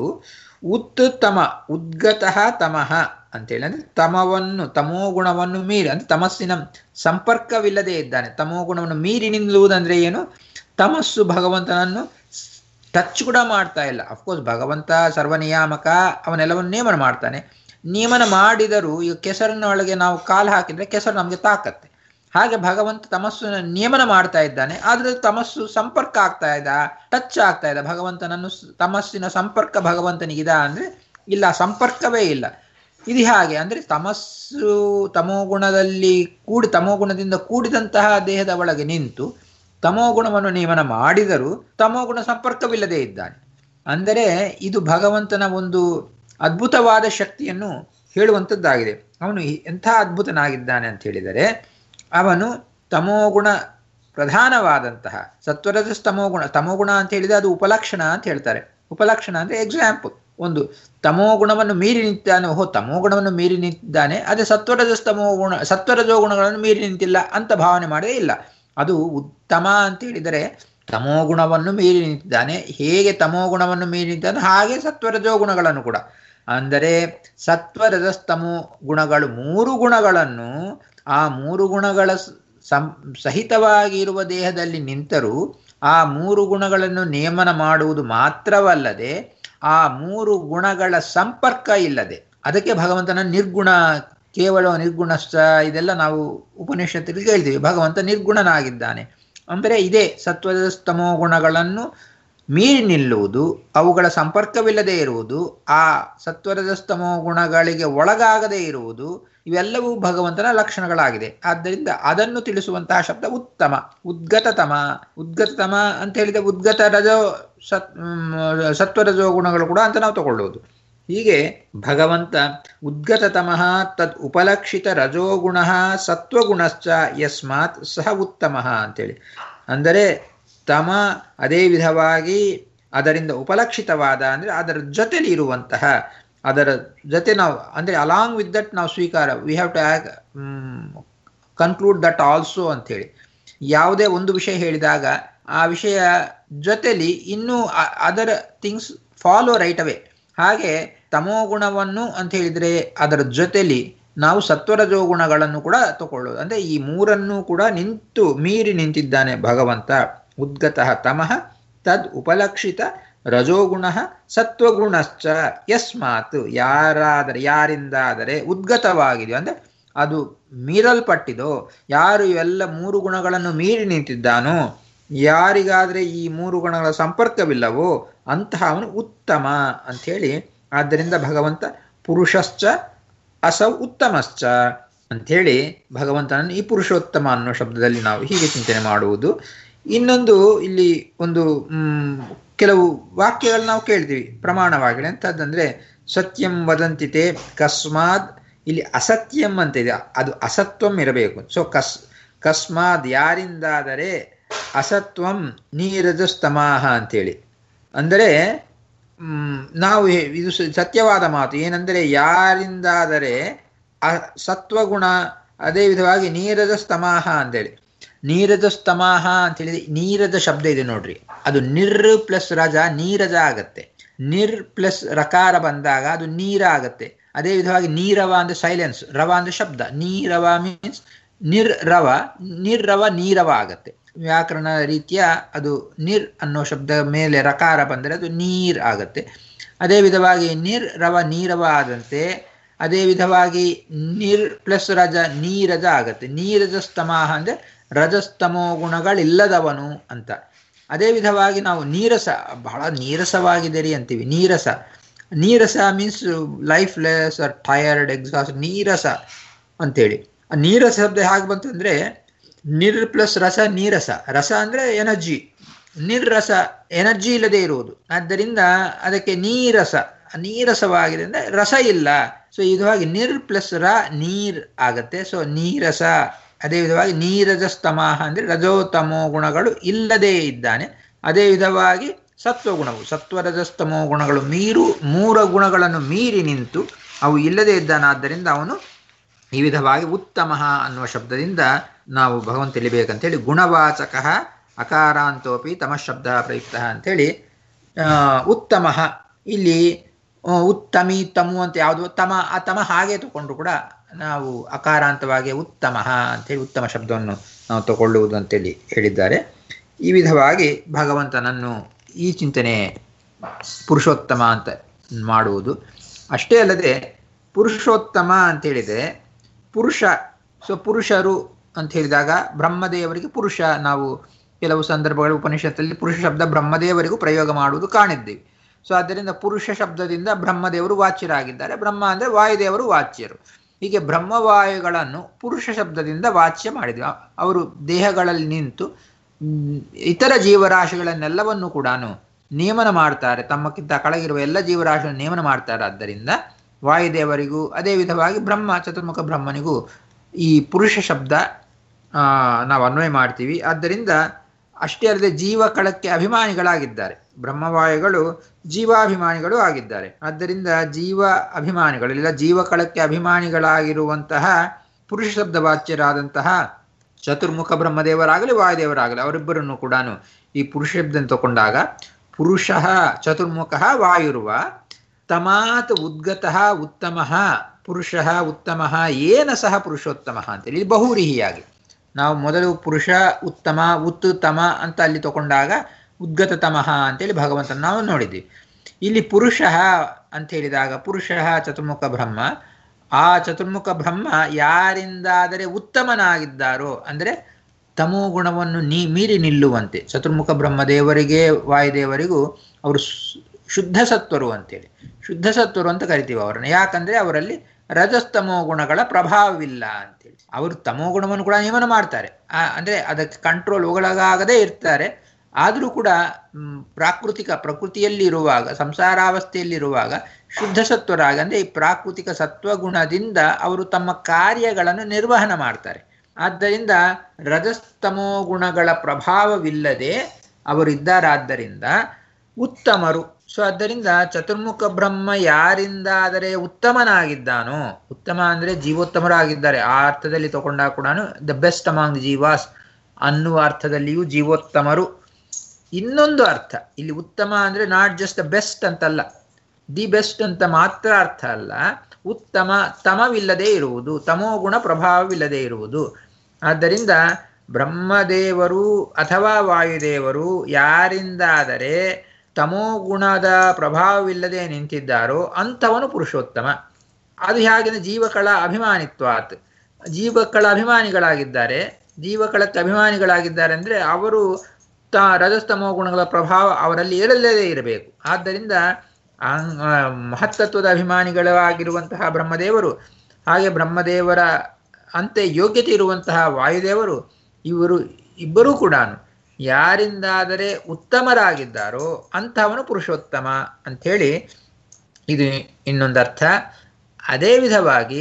ಉತ್ತಮ ಉದ್ಗತಃ ತಮಃ ಅಂತೇಳಿ ಅಂದರೆ ತಮವನ್ನು ತಮೋಗುಣವನ್ನು ಮೀರಿ ಅಂದರೆ ತಮಸ್ಸಿನ ಸಂಪರ್ಕವಿಲ್ಲದೆ ಇದ್ದಾನೆ. ತಮೋಗುಣವನ್ನು ಮೀರಿ ನಿಲ್ಲುವುದಂದ್ರೆ ಏನು? ತಮಸ್ಸು ಭಗವಂತನನ್ನು ಟಚ್ ಕೂಡ ಮಾಡ್ತಾ ಇಲ್ಲ. ಅಫ್ಕೋರ್ಸ್ ಭಗವಂತ ಸರ್ವನಿಯಾಮಕ, ಅವನೆಲ್ಲವನ್ನು ನಿಯಮನ ಮಾಡ್ತಾನೆ. ನಿಯಮನ ಮಾಡಿದರೂ ಈಗ ಕೆಸರಿನೊಳಗೆ ನಾವು ಕಾಲು ಹಾಕಿದರೆ ಕೆಸರು ನಮಗೆ ತಾಕತ್ತೆ. ಹಾಗೆ ಭಗವಂತ ತಮಸ್ಸನ್ನು ನಿಯಮನ ಮಾಡ್ತಾ ಇದ್ದಾನೆ, ಆದರೆ ತಮಸ್ಸು ಸಂಪರ್ಕ ಆಗ್ತಾ ಇದ್ದ, ಟಚ್ ಆಗ್ತಾ ಇದೆ. ಭಗವಂತನನ್ನು ತಮಸ್ಸಿನ ಸಂಪರ್ಕ ಭಗವಂತನಿಗಿದ ಅಂದರೆ ಇಲ್ಲ, ಸಂಪರ್ಕವೇ ಇಲ್ಲ. ಇದು ಹಾಗೆ ಅಂದರೆ ತಮಸ್ಸು ತಮೋಗುಣದಲ್ಲಿ ಕೂಡಿ ತಮೋಗುಣದಿಂದ ಕೂಡಿದಂತಹ ದೇಹದ ಒಳಗೆ ನಿಂತು ತಮೋಗುಣವನ್ನು ನಿಯಮನ ಮಾಡಿದರೂ ತಮೋಗುಣ ಸಂಪರ್ಕವಿಲ್ಲದೆ ಇದ್ದಾನೆ. ಅಂದರೆ ಇದು ಭಗವಂತನ ಒಂದು ಅದ್ಭುತವಾದ ಶಕ್ತಿಯನ್ನು ಹೇಳುವಂಥದ್ದಾಗಿದೆ. ಅವನು ಎಂಥ ಅದ್ಭುತನಾಗಿದ್ದಾನೆ ಅಂತ ಹೇಳಿದರೆ ಅವನು ತಮೋಗುಣ ಪ್ರಧಾನವಾದಂತಹ ಸತ್ವರಜಸ್ ತಮೋಗುಣ ತಮೋಗುಣ ಅಂತ ಹೇಳಿದರೆ ಅದು ಉಪಲಕ್ಷಣ ಅಂತ ಹೇಳ್ತಾರೆ. ಉಪಲಕ್ಷಣ ಅಂದರೆ ಎಕ್ಸಾಂಪಲ್. ಒಂದು ತಮೋಗುಣವನ್ನು ಮೀರಿ ನಿಂತಾನೆ, ಓಹೋ ತಮೋಗುಣವನ್ನು ಮೀರಿ ನಿಂತಿದ್ದಾನೆ, ಅದೇ ಸತ್ವರಜಸ್ ತಮೋಗುಣ ಸತ್ವರಜೋ ಗುಣಗಳನ್ನು ಮೀರಿ ನಿಂತಿಲ್ಲ ಅಂತ ಭಾವನೆ ಮಾಡೇ ಇಲ್ಲ. ಅದು ಉತ್ತಮ ಅಂತ ಹೇಳಿದರೆ ತಮೋಗುಣವನ್ನು ಮೀರಿ ನಿಂತಿದ್ದಾನೆ. ಹೇಗೆ ತಮೋಗುಣವನ್ನು ಮೀರಿ ನಿಂತಾನೆ ಹಾಗೆ ಸತ್ವರಜೋ ಗುಣಗಳನ್ನು ಕೂಡ. ಅಂದರೆ ಸತ್ವರಜಸ್ತಮೋ ಗುಣಗಳು ಮೂರು ಗುಣಗಳನ್ನು ಆ ಮೂರು ಗುಣಗಳ ಸಂ ಸಹಿತವಾಗಿ ಇರುವ ದೇಹದಲ್ಲಿ ನಿಂತರೂ ಆ ಮೂರು ಗುಣಗಳನ್ನು ನಿಯಮನ ಮಾಡುವುದು ಮಾತ್ರವಲ್ಲದೆ ಆ ಮೂರು ಗುಣಗಳ ಸಂಪರ್ಕ ಇಲ್ಲದೆ, ಅದಕ್ಕೆ ಭಗವಂತನ ನಿರ್ಗುಣ, ಕೇವಲ ನಿರ್ಗುಣಶ್ಚ ಇದೆಲ್ಲ ನಾವು ಉಪನಿಷತ್ತಿಗೆ ಕೇಳ್ತೀವಿ. ಭಗವಂತ ನಿರ್ಗುಣನಾಗಿದ್ದಾನೆ ಅಂದರೆ ಇದೇ ಸತ್ವಜಸ್ತಮೋ ಗುಣಗಳನ್ನು ಮೀರಿ ನಿಲ್ಲುವುದು, ಅವುಗಳ ಸಂಪರ್ಕವಿಲ್ಲದೆ ಇರುವುದು, ಆ ಸತ್ವರಜಸ್ತಮೋ ಗುಣಗಳಿಗೆ ಒಳಗಾಗದೇ ಇರುವುದು, ಇವೆಲ್ಲವೂ ಭಗವಂತನ ಲಕ್ಷಣಗಳಾಗಿದೆ. ಆದ್ದರಿಂದ ಅದನ್ನು ತಿಳಿಸುವಂತಹ ಶಬ್ದ ಉತ್ತಮ, ಉದ್ಗತತಮ. ಉದ್ಗತತಮ ಅಂತ ಹೇಳಿದ ಉದ್ಗತ ರಜೋ ಸತ್ ಸತ್ವರಜೋ ಗುಣಗಳು ಕೂಡ ಅಂತ ನಾವು ತಗೊಳ್ಳೋದು. ಹೀಗೆ ಭಗವಂತ ಉದ್ಗತತಮಃ ತದ್ ಉಪಲಕ್ಷಿತ ರಜೋಗುಣ ಸತ್ವಗುಣಶ್ಚ ಯಸ್ಮಾತ್ ಸಹ ಉತ್ತಮ ಅಂತೇಳಿ. ಅಂದರೆ ತಮ ಅದೇ ವಿಧವಾಗಿ ಅದರಿಂದ ಉಪಲಕ್ಷಿತವಾದ ಅಂದರೆ ಅದರ ಜೊತೆಲಿ ಇರುವಂತಹ, ಅದರ ಜೊತೆ ನಾವು ಅಂದರೆ ಅಲಾಂಗ್ ವಿತ್ ದಟ್ ನಾವು ಸ್ವೀಕಾರ, we have to conclude that also ಅಂಥೇಳಿ. ಯಾವುದೇ ಒಂದು ವಿಷಯ ಹೇಳಿದಾಗ ಆ ವಿಷಯ ಜೊತೆಲಿ ಇನ್ನೂ ಅದರ ಥಿಂಗ್ಸ್ ಫಾಲೋ ರೈಟ್ ಅವೇ. ಹಾಗೆ ತಮೋಗುಣವನ್ನು ಅಂತ ಹೇಳಿದರೆ ಅದರ ಜೊತೆಲಿ ನಾವು ಸತ್ವರಜೋ ಗುಣಗಳನ್ನು ಕೂಡ ತಗೊಳ್ಳೋದು. ಅಂದರೆ ಈ ಮೂರನ್ನು ಕೂಡ ನಿಂತು ಮೀರಿ ನಿಂತಿದ್ದಾನೆ ಭಗವಂತ. ಉದ್ಗತಃ ತಮಃ ತದ್ ಉಪಲಕ್ಷಿತ ರಜೋಗುಣ ಸತ್ವಗುಣಶ್ಚ ಯಸ್ಮಾತ್, ಯಾರಾದರೆ ಯಾರಿಂದಾದರೆ ಉದ್ಗತವಾಗಿದೆಯೋ ಅಂದರೆ ಅದು ಮೀರಲ್ಪಟ್ಟಿದೋ, ಯಾರು ಇವೆಲ್ಲ ಮೂರು ಗುಣಗಳನ್ನು ಮೀರಿ ನಿಂತಿದ್ದಾನೋ, ಯಾರಿಗಾದರೆ ಈ ಮೂರು ಗುಣಗಳ ಸಂಪರ್ಕವಿಲ್ಲವೋ ಅಂತಹ ಅವನು ಉತ್ತಮ ಅಂಥೇಳಿ. ಆದ್ದರಿಂದ ಭಗವಂತ ಪುರುಷಶ್ಚ ಅಸೌ ಉತ್ತಮಶ್ಚ ಅಂಥೇಳಿ ಭಗವಂತನನ್ನು ಈ ಪುರುಷೋತ್ತಮ ಅನ್ನೋ ಶಬ್ದದಲ್ಲಿ ನಾವು ಹೀಗೆ ಚಿಂತನೆ ಮಾಡುವುದು. ಇನ್ನೊಂದು ಇಲ್ಲಿ ಒಂದು ಕೆಲವು ವಾಕ್ಯಗಳು ನಾವು ಕೇಳ್ತೀವಿ ಪ್ರಮಾಣವಾಗಿ. ಎಂಥದ್ದಂದರೆ ಸತ್ಯಂ ವದಂತಿತೆ ಕಸ್ಮಾದ್, ಇಲ್ಲಿ ಅಸತ್ಯಂ ಅಂತ ಇದೆ, ಅದು ಅಸತ್ವಂ ಇರಬೇಕು. ಸೊ ಕಸ್ ಕಸ್ಮಾದ್ ಯಾರಿಂದಾದರೆ ಅಸತ್ವಂ ನೀರಜಸ್ತಮಾಹ ಅಂಥೇಳಿ. ಅಂದರೆ ನಾವು ಇದು ಸತ್ಯವಾದ ಮಾತು ಏನೆಂದರೆ ಯಾರಿಂದಾದರೆ ಅ ಸತ್ವಗುಣ, ಅದೇ ವಿಧವಾಗಿ ನೀರಜ ಸ್ತಮಾಹ ಅಂತೇಳಿ. ನೀರಜ ಸ್ತಮಾಹ ಅಂತೇಳಿದ್ರೆ ನೀರಜ ಶಬ್ದ ಇದೆ ನೋಡ್ರಿ, ಅದು ನಿರ್ ಪ್ಲಸ್ ರಜ ನೀರಜ ಆಗತ್ತೆ. ನಿರ್ ಪ್ಲಸ್ ರಕಾರ ಬಂದಾಗ ಅದು ನೀರ ಆಗತ್ತೆ. ಅದೇ ವಿಧವಾಗಿ ನೀರವ ಅಂದ್ರೆ ಸೈಲೆನ್ಸ್, ರವ ಅಂದ್ರೆ ಶಬ್ದ. ನೀರವ ಮೀನ್ಸ್ ನಿರ್ ರವ, ನಿರ್ರವ ನೀರವ ಆಗತ್ತೆ. ವ್ಯಾಕರಣ ರೀತಿಯ ಅದು ನಿರ್ ಅನ್ನೋ ಶಬ್ದ ಮೇಲೆ ರಕಾರ ಬಂದರೆ ಅದು ನೀರ್ ಆಗತ್ತೆ. ಅದೇ ವಿಧವಾಗಿ ನಿರ್ ರವ ನೀರವ ಆದಂತೆ ಅದೇ ವಿಧವಾಗಿ ನಿರ್ ಪ್ಲಸ್ ರಜ ನೀರಜ ಆಗತ್ತೆ. ನೀರಜ ಸ್ತಮಾಹ ಅಂದರೆ ರಜಸ್ತಮೋ ಗುಣಗಳಿಲ್ಲದವನು ಅಂತ. ಅದೇ ವಿಧವಾಗಿ ನಾವು ನೀರಸ, ಬಹಳ ನೀರಸವಾಗಿದೆ ರೀ ಅಂತೀವಿ. ನೀರಸ ನೀರಸ means lifeless or tired exhaust, ನೀರಸ ಅಂತೇಳಿ. ಆ ನೀರಸ ಶಬ್ದ ಹೇಗೆ ಬಂತಂದರೆ ನಿರ್ ಪ್ಲಸ್ ರಸ ನೀರಸ. ರಸ ಅಂದರೆ ಎನರ್ಜಿ, ನಿರ್ರಸ ಎನರ್ಜಿ ಇಲ್ಲದೆ ಇರುವುದು. ಆದ್ದರಿಂದ ಅದಕ್ಕೆ ನೀರಸ, ನೀರಸವಾಗಿದೆ ಅಂದರೆ ರಸ ಇಲ್ಲ. ಸೊ ವಿಧವಾಗಿ ನಿರ್ ಪ್ಲಸ್ ರ ನೀರ್ ಆಗತ್ತೆ. ಸೊ ನೀರಸ. ಅದೇ ವಿಧವಾಗಿ ನೀರಜ ಸ್ತಮಾಹ ಅಂದರೆ ರಜೋತಮೋ ಗುಣಗಳು ಇಲ್ಲದೇ ಇದ್ದಾನೆ. ಅದೇ ವಿಧವಾಗಿ ಸತ್ವಗುಣವು ಸತ್ವರಜಸ್ತಮೋ ಗುಣಗಳು ಮೀರು ಮೂರ ಗುಣಗಳನ್ನು ಮೀರಿ ನಿಂತು ಅವು ಇಲ್ಲದೇ ಇದ್ದಾನಾದ್ದರಿಂದ ಅವನು ಈ ವಿಧವಾಗಿ ಉತ್ತಮ ಅನ್ನುವ ಶಬ್ದದಿಂದ ನಾವು ಭಗವಂತ ತಿಳಿಬೇಕಂತೇಳಿ ಗುಣವಾಚಕ ಅಕಾರಾಂತೋಪಿ ತಮಃ ಶಬ್ದ ಪ್ರಯುಕ್ತ ಅಂಥೇಳಿ ಉತ್ತಮ. ಇಲ್ಲಿ ಉತ್ತಮಿ ತಮು ಅಂತ ಯಾವುದು ತಮ, ಆ ತಮ ಹಾಗೆ ತಗೊಂಡ್ರು ಕೂಡ ನಾವು ಅಕಾರಾಂತವಾಗಿ ಉತ್ತಮ ಅಂಥೇಳಿ ಉತ್ತಮ ಶಬ್ದವನ್ನು ನಾವು ತಗೊಳ್ಳುವುದು ಅಂತೇಳಿ ಹೇಳಿದ್ದಾರೆ. ಈ ವಿಧವಾಗಿ ಭಗವಂತನನ್ನು ಈ ಚಿಂತನೆ ಪುರುಷೋತ್ತಮ ಅಂತ ಮಾಡುವುದು. ಅಷ್ಟೇ ಅಲ್ಲದೆ ಪುರುಷೋತ್ತಮ ಅಂತೇಳಿದರೆ ಪುರುಷ, ಸೊ ಪುರುಷರು ಅಂತ ಹೇಳಿದಾಗ ಬ್ರಹ್ಮದೇವರಿಗೆ ಪುರುಷ, ನಾವು ಕೆಲವು ಸಂದರ್ಭಗಳು ಉಪನಿಷತ್ತಲ್ಲಿ ಪುರುಷ ಶಬ್ದ ಬ್ರಹ್ಮದೇವರಿಗೂ ಪ್ರಯೋಗ ಮಾಡುವುದು ಕಾಣಿದ್ದೀವಿ. ಸೊ ಆದ್ದರಿಂದ ಪುರುಷ ಶಬ್ದದಿಂದ ಬ್ರಹ್ಮದೇವರು ವಾಚ್ಯರಾಗಿದ್ದಾರೆ. ಬ್ರಹ್ಮ ಅಂದರೆ ವಾಯುದೇವರು ವಾಚ್ಯರು. ಹೀಗೆ ಬ್ರಹ್ಮವಾಯುಗಳನ್ನು ಪುರುಷ ಶಬ್ದದಿಂದ ವಾಚ್ಯ ಮಾಡಿದ್ವಿ. ಅವರು ದೇಹಗಳಲ್ಲಿ ನಿಂತು ಇತರ ಜೀವರಾಶಿಗಳನ್ನೆಲ್ಲವನ್ನು ಕೂಡ ನೇಮನ ಮಾಡ್ತಾರೆ. ತಮ್ಮಕ್ಕಿಂತ ಕೆಳಗಿರುವ ಎಲ್ಲ ಜೀವರಾಶಿಗಳನ್ನು ನೇಮನ ಮಾಡ್ತಾರೆ. ಆದ್ದರಿಂದ ವಾಯುದೇವರಿಗೂ ಅದೇ ವಿಧವಾಗಿ ಬ್ರಹ್ಮ ಚತುರ್ಮುಖ ಬ್ರಹ್ಮನಿಗೂ ಈ ಪುರುಷ ಶಬ್ದ ನಾವು ಅನ್ವಯ ಮಾಡ್ತೀವಿ. ಆದ್ದರಿಂದ ಅಷ್ಟೇ ಅಲ್ಲದೆ ಜೀವಕಳಕ್ಕೆ ಅಭಿಮಾನಿಗಳಾಗಿದ್ದಾರೆ. ಬ್ರಹ್ಮವಾಯುಗಳು ಜೀವಾಭಿಮಾನಿಗಳು ಆಗಿದ್ದಾರೆ. ಆದ್ದರಿಂದ ಜೀವ ಅಭಿಮಾನಿಗಳು ಇಲ್ಲ ಜೀವಕಳಕ್ಕೆ ಅಭಿಮಾನಿಗಳಾಗಿರುವಂತಹ ಪುರುಷ ಶಬ್ದ ವಾಚ್ಯರಾದಂತಹ ಚತುರ್ಮುಖ ಬ್ರಹ್ಮದೇವರಾಗಲಿ ವಾಯುದೇವರಾಗಲಿ ಅವರಿಬ್ಬರನ್ನು ಕೂಡ ಈ ಪುರುಷ ಶಬ್ದ ತಗೊಂಡಾಗ ಪುರುಷ ಚತುರ್ಮುಖ ವಾಯುರ್ವ ತಮಾತ್ ಉದ್ಗತಃ ಉತ್ತಮ ಪುರುಷ ಉತ್ತಮ ಏನ ಸಹ ಪುರುಷೋತ್ತಮ ಅಂತೇಳಿ ಇಲ್ಲಿ ಬಹುರೀಹಿಯಾಗಿ ನಾವು ಮೊದಲು ಪುರುಷ ಉತ್ತಮ ಉತ್ತಮ ಅಂತ ಅಲ್ಲಿ ತಗೊಂಡಾಗ ಉದ್ಗತ ತಮಃ ಅಂತೇಳಿ ಭಗವಂತನ ನಾವು ನೋಡಿದ್ವಿ. ಇಲ್ಲಿ ಪುರುಷ ಅಂತ ಹೇಳಿದಾಗ ಪುರುಷ ಚತುರ್ಮುಖ ಬ್ರಹ್ಮ, ಆ ಚತುರ್ಮುಖ ಬ್ರಹ್ಮ ಯಾರಿಂದಾದರೆ ಉತ್ತಮನಾಗಿದ್ದಾರೋ ಅಂದರೆ ತಮೋ ಗುಣವನ್ನು ನೀ ಮೀರಿ ನಿಲ್ಲುವಂತೆ ಚತುರ್ಮುಖ ಬ್ರಹ್ಮದೇವರಿಗೆ ವಾಯುದೇವರಿಗೂ ಅವರು ಶುದ್ಧ ಸತ್ವರು ಅಂತೇಳಿ ಶುದ್ಧ ಸತ್ವರು ಅಂತ ಕರಿತೀವಿ ಅವರನ್ನು. ಯಾಕಂದರೆ ಅವರಲ್ಲಿ ರಜಸ್ತಮೋ ಗುಣಗಳ ಪ್ರಭಾವವಿಲ್ಲ ಅಂತೇಳಿ. ಅವರು ತಮೋ ಗುಣವನ್ನು ಕೂಡ ನಿಯಮನ ಮಾಡ್ತಾರೆ, ಅಂದರೆ ಅದಕ್ಕೆ ಕಂಟ್ರೋಲ್ ಒಳಗಾಗದೇ ಇರ್ತಾರೆ. ಆದರೂ ಕೂಡ ಪ್ರಾಕೃತಿಕ ಪ್ರಕೃತಿಯಲ್ಲಿರುವಾಗ, ಸಂಸಾರಾವಸ್ಥೆಯಲ್ಲಿರುವಾಗ ಶುದ್ಧ ಸತ್ವರಾಗ ಅಂದರೆ ಈ ಪ್ರಾಕೃತಿಕ ಸತ್ವಗುಣದಿಂದ ಅವರು ತಮ್ಮ ಕಾರ್ಯಗಳನ್ನು ನಿರ್ವಹಣೆ ಮಾಡ್ತಾರೆ. ಆದ್ದರಿಂದ ರಜಸ್ತಮೋ ಗುಣಗಳ ಪ್ರಭಾವವಿಲ್ಲದೆ ಅವರಿದ್ದಾರಾದ್ದರಿಂದ ಉತ್ತಮರು. ಸೊ ಆದ್ದರಿಂದ ಚತುರ್ಮುಖ ಬ್ರಹ್ಮ ಯಾರಿಂದಾದರೆ ಉತ್ತಮನಾಗಿದ್ದಾನೋ, ಉತ್ತಮ ಅಂದರೆ ಜೀವೋತ್ತಮರಾಗಿದ್ದಾರೆ ಆ ಅರ್ಥದಲ್ಲಿ ತಗೊಂಡಾಗ ಕೂಡ ದ ಬೆಸ್ಟ್ ಅಮಾಂಗ್ ಜೀವಾಸ್ ಅನ್ನುವ ಅರ್ಥದಲ್ಲಿಯೂ ಜೀವೋತ್ತಮರು. ಇನ್ನೊಂದು ಅರ್ಥ ಇಲ್ಲಿ ಉತ್ತಮ ಅಂದರೆ ನಾಟ್ ಜಸ್ಟ್ ದ ಬೆಸ್ಟ್ ಅಂತಲ್ಲ, ದಿ ಬೆಸ್ಟ್ ಅಂತ ಮಾತ್ರ ಅರ್ಥ ಅಲ್ಲ, ಉತ್ತಮ ತಮವಿಲ್ಲದೆ ಇರುವುದು, ತಮೋಗುಣ ಪ್ರಭಾವವಿಲ್ಲದೆ ಇರುವುದು. ಆದ್ದರಿಂದ ಬ್ರಹ್ಮದೇವರು ಅಥವಾ ವಾಯುದೇವರು ಯಾರಿಂದಾದರೆ ತಮೋಗುಣದ ಪ್ರಭಾವವಿಲ್ಲದೆ ನಿಂತಿದ್ದಾರೋ ಅಂಥವನು ಪುರುಷೋತ್ತಮ. ಅದು ಹೇಗೆ? ಜೀವಕಳ ಅಭಿಮಾನಿತ್ವಾತ್, ಜೀವಕಳ ಅಭಿಮಾನಿಗಳಾಗಿದ್ದಾರೆ. ಜೀವಕಳಕ್ಕೆ ಅಭಿಮಾನಿಗಳಾಗಿದ್ದಾರೆ ಅಂದರೆ ಅವರು ತ ರಜಸ್ತಮೋ ಗುಣಗಳ ಪ್ರಭಾವ ಅವರಲ್ಲಿ ಇರಲ್ಲದೇ ಇರಬೇಕು. ಆದ್ದರಿಂದ ಮಹತ್ತತ್ವದ ಅಭಿಮಾನಿಗಳಾಗಿರುವಂತಹ ಬ್ರಹ್ಮದೇವರು, ಹಾಗೆ ಬ್ರಹ್ಮದೇವರ ಅಂತೆ ಯೋಗ್ಯತೆ ಇರುವಂತಹ ವಾಯುದೇವರು, ಇವರು ಇಬ್ಬರೂ ಕೂಡ ಯಾರಿಂದಾದರೆ ಉತ್ತಮರಾಗಿದ್ದಾರೋ ಅಂಥವನು ಪುರುಷೋತ್ತಮ ಅಂಥೇಳಿ ಇದು ಇನ್ನೊಂದು ಅರ್ಥ. ಅದೇ ವಿಧವಾಗಿ